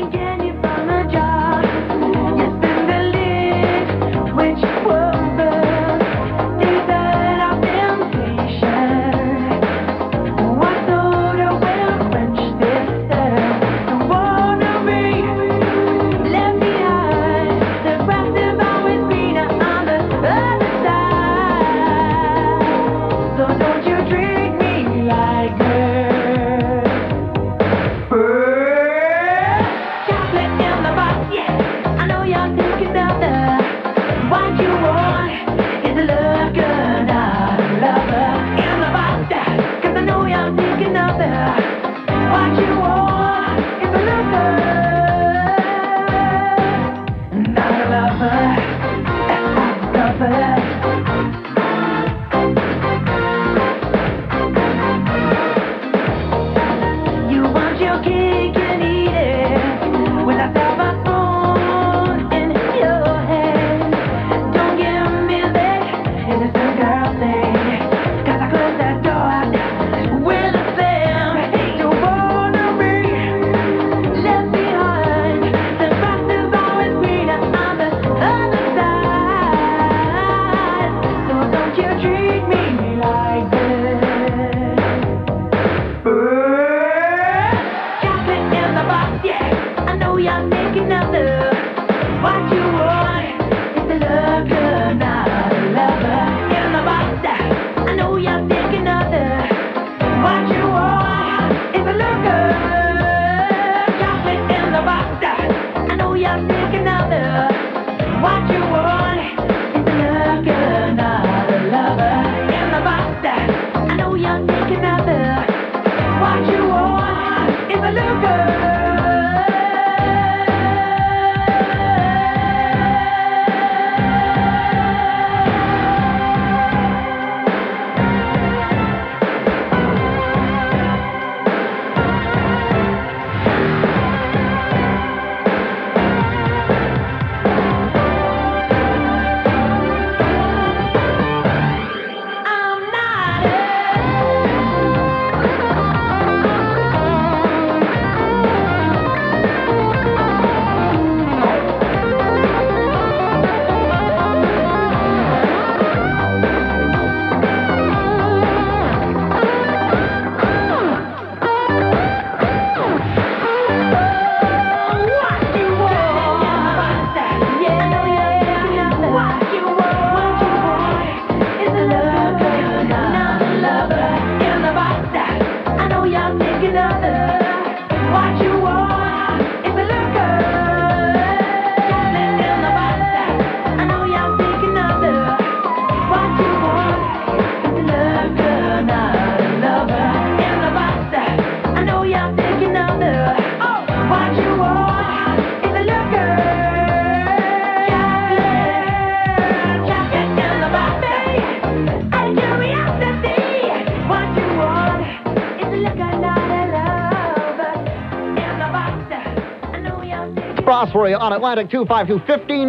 Osprey on Atlantic 252.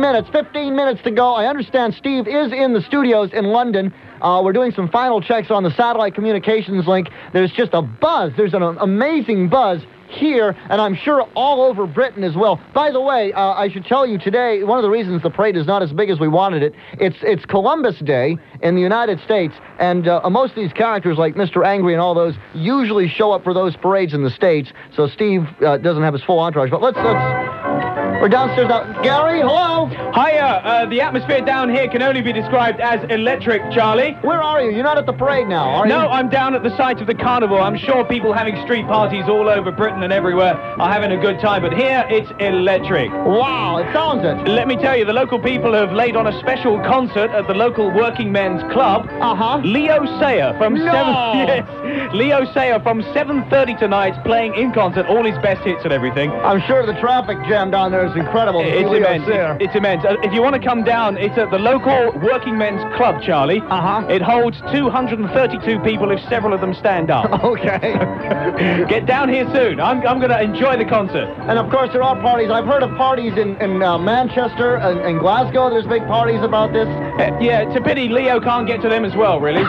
15 minutes to go. I understand Steve is in the studios in London. We're doing some final checks on the satellite communications link. There's just a buzz. There's an amazing buzz here, and I'm sure all over Britain as well. By the way, I should tell you today, one of the reasons the parade is not as big as we wanted it, it's Columbus Day in the United States, and most of these characters like Mr. Angry and all those usually show up for those parades in the States, so Steve doesn't have his full entourage. But let's We're downstairs now. Gary, hello? Hiya, the atmosphere down here can only be described as electric, Charlie. Where are you? You're not at the parade now, are you? No, I'm down at the site of the carnival. I'm sure people having street parties all over Britain and everywhere are having a good time, but here it's electric. Wow, it sounds it. Let me tell you, the local people have laid on a special concert at the local working men's club. Uh-huh. Leo Sayer from Leo Sayer from 7:30 tonight, playing in concert all his best hits and everything. I'm sure the traffic jam down there is incredible. It's immense. It's immense. If you want to come down, it's at the local working men's club, Charlie. Uh-huh. It holds 232 people if several of them stand up. Okay. Get down here soon. I'm going to enjoy the concert. And of course there are parties. I've heard of parties in Manchester and Glasgow. There's big parties about this. Yeah, it's a pity Leo can't get to them as well, really.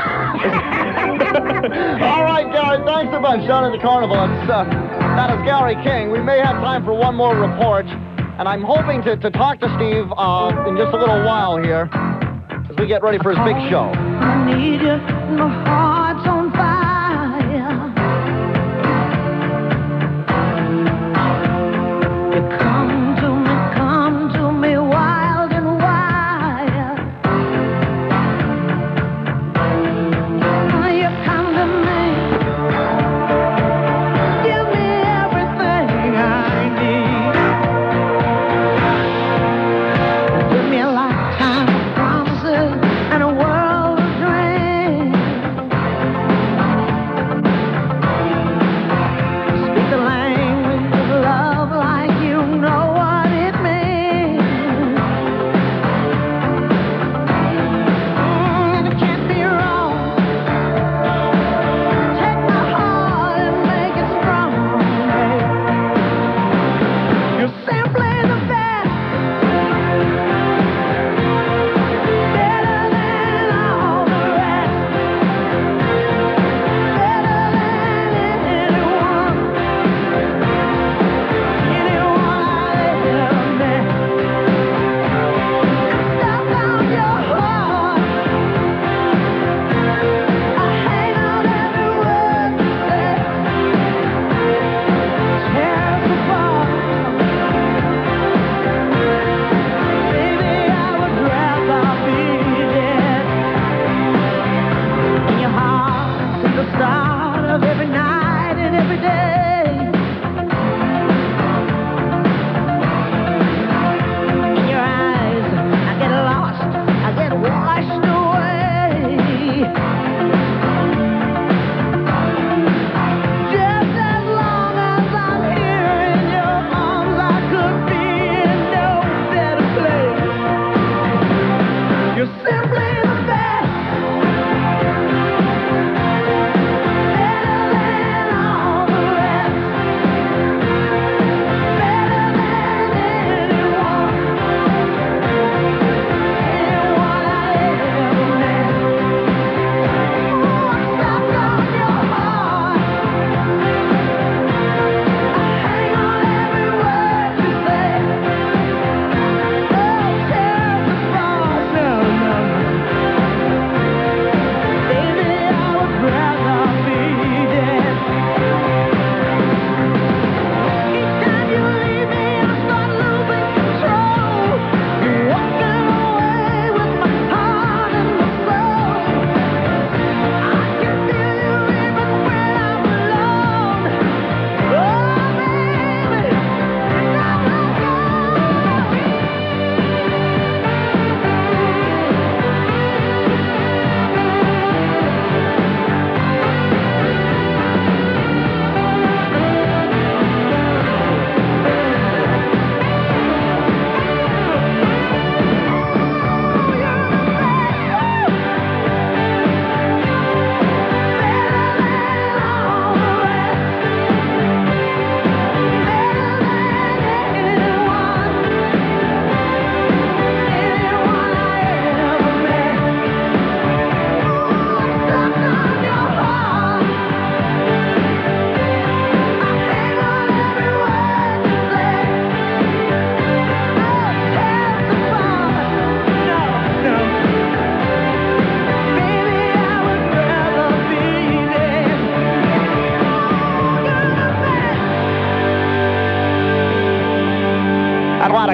All right, Gary, thanks a bunch down at the carnival. That is Gary King. We may have time for one more report, and I'm hoping to talk to Steve in just a little while here as we get ready for his big show. I need you, my heart's on fire. You come to me wild and wild. You come to me, give me everything I need. Give me a lifetime of promises and a world of dreams.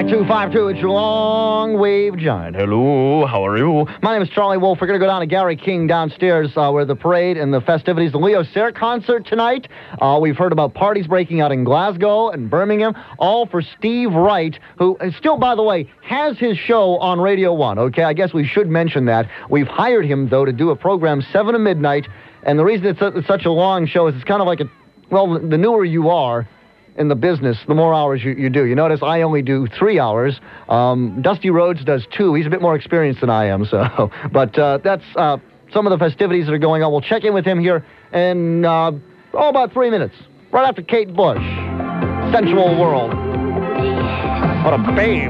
Atlantic 252, it's your long wave giant. Hello, how are you? My name is Charlie Wolf. We're going to go down to Gary King downstairs where the parade and the festivities, the Leo Sayer concert tonight. We've heard about parties breaking out in Glasgow and Birmingham, all for Steve Wright, who still, by the way, has his show on Radio 1, okay? I guess we should mention that. We've hired him, though, to do a program 7 to midnight, and the reason it's such a long show is it's kind of like the newer you are in the business, the more hours you do. You notice I only do 3 hours. Dusty Rhodes does 2. He's a bit more experienced than I am, so. But that's some of the festivities that are going on. We'll check in with him here in, about 3 minutes. Right after Kate Bush. Sensual World. What a babe.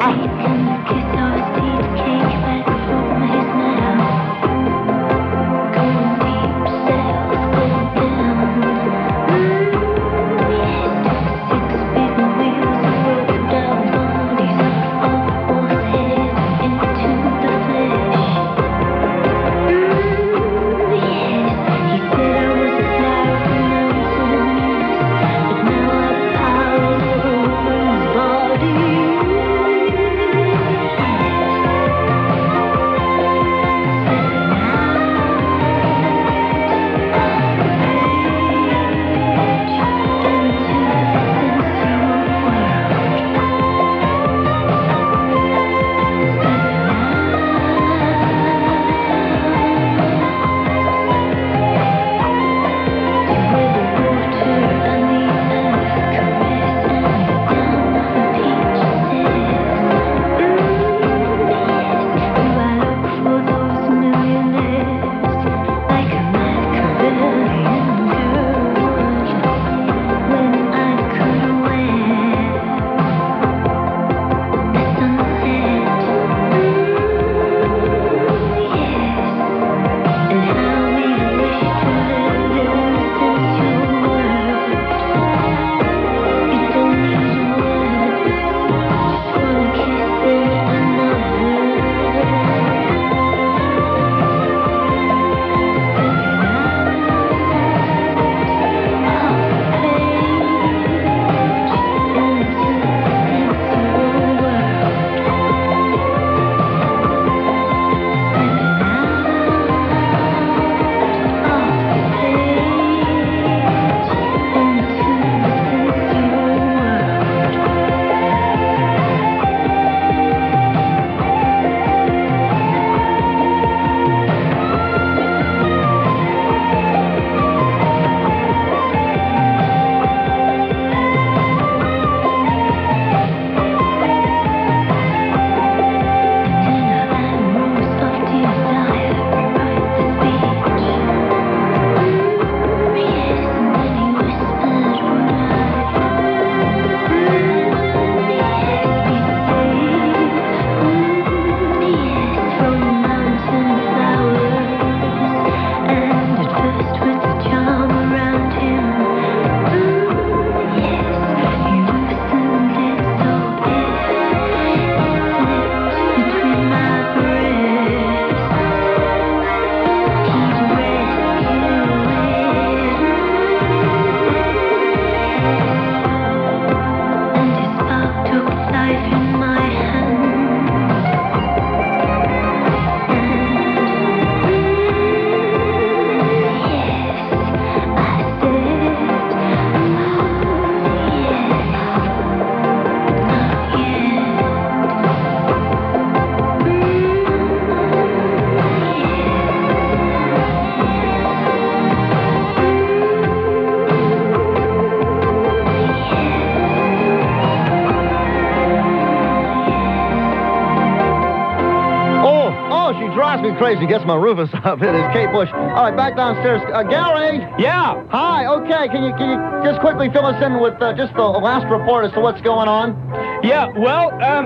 Crazy, gets my Rufus up. It is Kate Bush. All right, back downstairs. Gary. Yeah. Hi. Okay. Can you just quickly fill us in with just the last report as to what's going on? Yeah. Well,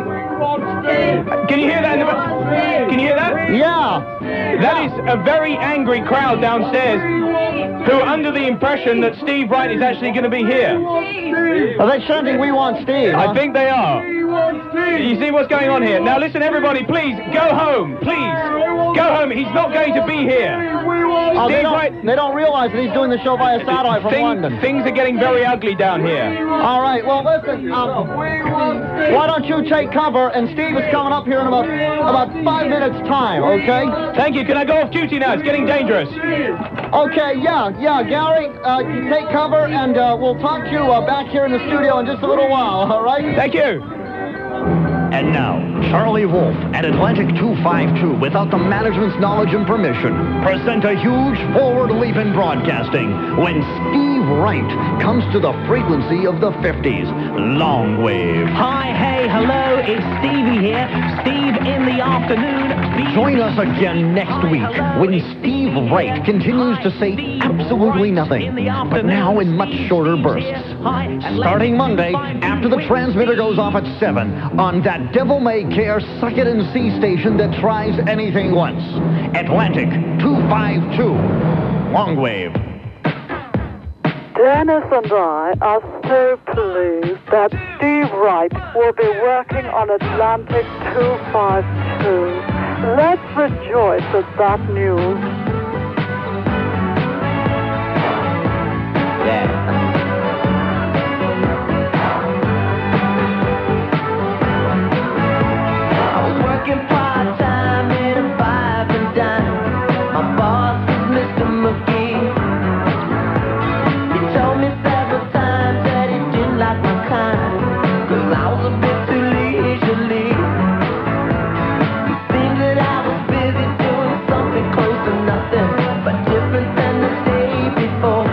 can you hear that? Can you hear that? Yeah. That is a very angry crowd downstairs who are under the impression that Steve Wright is actually going to be here. Are they chanting, "We want Steve"? I think they are. You see what's going on here? Now listen, everybody, please, go home. Please, go home. He's not going to be here. Oh, they don't realize that he's doing the show via satellite from London. Things are getting very ugly down here. All right, well, listen, why don't you take cover, and Steve is coming up here in about 5 minutes' time, okay? Thank you. Can I go off duty now? It's getting dangerous. Okay, yeah, Gary, you take cover, and we'll talk to you back here in the studio in just a little while, all right? Thank you. And now, Charlie Wolf and Atlantic 252, without the management's knowledge and permission, present a huge forward leap in broadcasting when Steve Wright comes to the frequency of the 50s, long wave. Hi, hey, hello, it's Stevie here. Steve in the afternoon. Join us again next week when Steve Wright continues to say absolutely nothing, but now in much shorter bursts. Starting Monday, after the transmitter goes off at 7, on that devil-may-care suck-it-and-see station that tries anything once. Atlantic 252, long wave. Dennis and I are so pleased that Steve Wright will be working on Atlantic 252. Let's rejoice at that news. Working part-time in a 5 and dime. My boss is Mr. McGee. He told me several times that he didn't like my kind, 'cause I was a bit too leisurely. It seemed that I was busy doing something close to nothing, but different than the day before.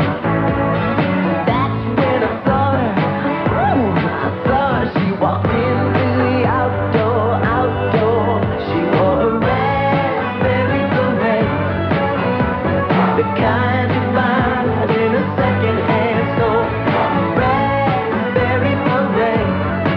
That's when I saw her. Ooh, I saw her. She walked into the outdoor. She wore a raspberry beret, the kind you find in a second-hand store. Raspberry beret.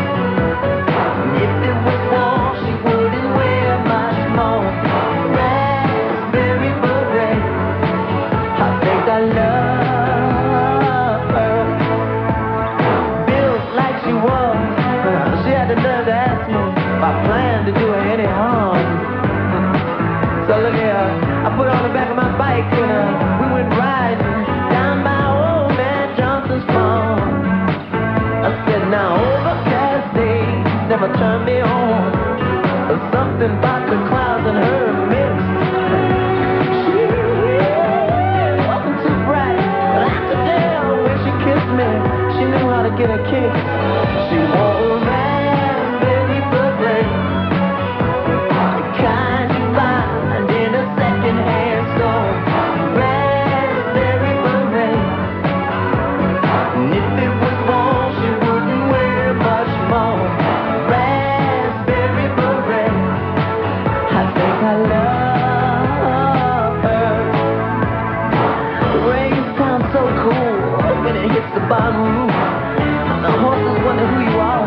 If it was warm, she wouldn't wear much more. Raspberry beret. I think I love her. Built like she was, she had the nerve to ask me if I planned to do her any harm. So look here, I put her on the back of my bike and we went riding down by old man Johnson's farm. I said, now overcast days never turn me on. There's something about the clouds and her mixed. She wasn't too bright, but I could tell when she kissed me, she knew how to get a kick. She wore a raspberry beret, the kind you find in a second-hand store. Raspberry beret. And if it was warm, she wouldn't wear much more. Raspberry beret. I think I love her. The rain sounds so cool when it hits the bottom roof. The horses wonder who you are.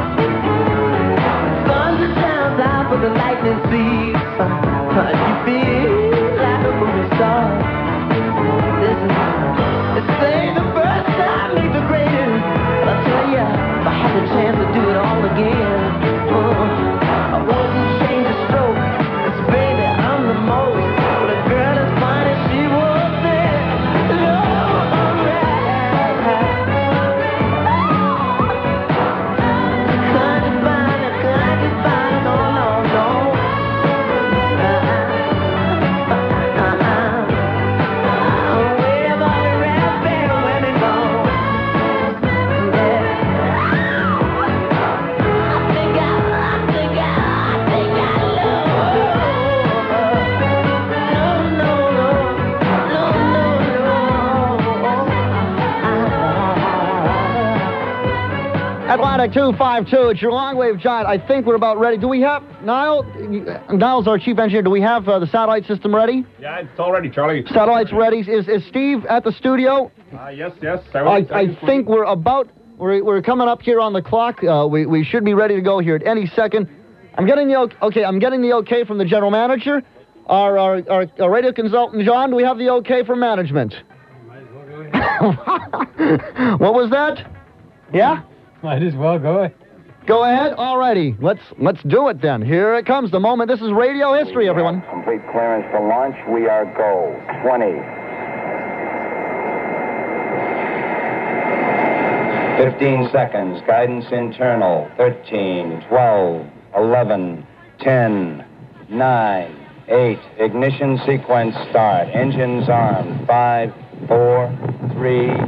Thunder sounds out for the lightning seeds. You feel like a movie star. This ain't the first time, make the greatest. But I tell ya, if I had the chance to do it all again, I wouldn't change a stroke. 'Cause baby, I'm the most. But a girl as fine as she was there. Atlantic 252, it's your long-wave giant. I think we're about ready. Do we have, Niall? Niall's our chief engineer. Do we have the satellite system ready? Yeah, it's all ready, Charlie. Satellite's ready. Is Steve at the studio? Yes. I think we're coming up here on the clock. We should be ready to go here at any second. I'm getting the okay from the general manager. Our radio consultant, John, do we have the okay from management? What was that? Yeah? Might as well go ahead. Go ahead. All righty. Let's do it then. Here it comes, the moment. This is radio history, everyone. Complete clearance for launch. We are go. 20. 15 seconds. Guidance internal. 13, 12, 11, 10, 9, 8. Ignition sequence start. Engines armed. 5, 4, 3, 2, 1.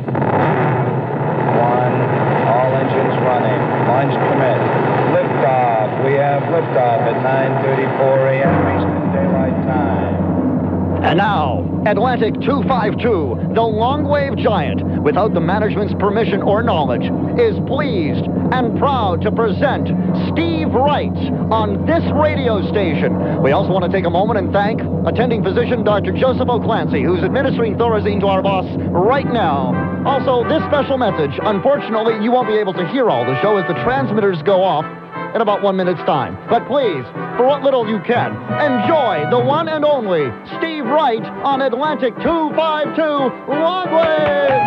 All engines running. Launch commit. Liftoff. We have liftoff at 9:34 a.m. Eastern Daylight Time. And now, Atlantic 252, the long-wave giant, without the management's permission or knowledge, is pleased and proud to present Steve Wright on this radio station. We also want to take a moment and thank attending physician Dr. Joseph O'Clancy, who's administering Thorazine to our boss right now. Also, this special message, unfortunately, you won't be able to hear all the show as the transmitters go off in about 1 minute's time. But please, for what little you can, enjoy the one and only Steve Wright on Atlantic 252 Longwave!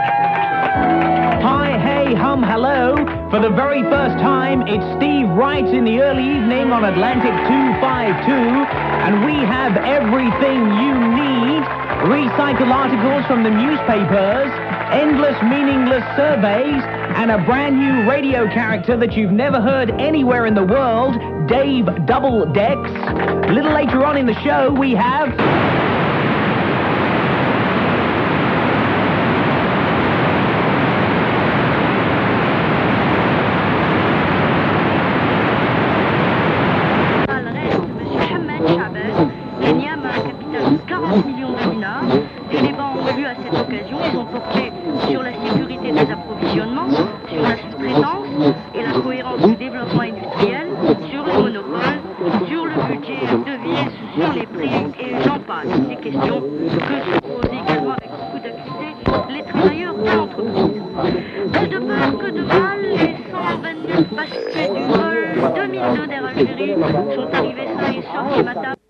Hi, hey, hum, hello. For the very first time, it's Steve Wright in the early evening on Atlantic 252, and we have everything you need. Recycled articles from the newspapers, endless meaningless surveys, and a brand new radio character that you've never heard anywhere in the world, Dave Double Decks. A little later on in the show, we have... Bascules du vol 2002 d'Air Algérie sont arrivés sains et saufs ce matin.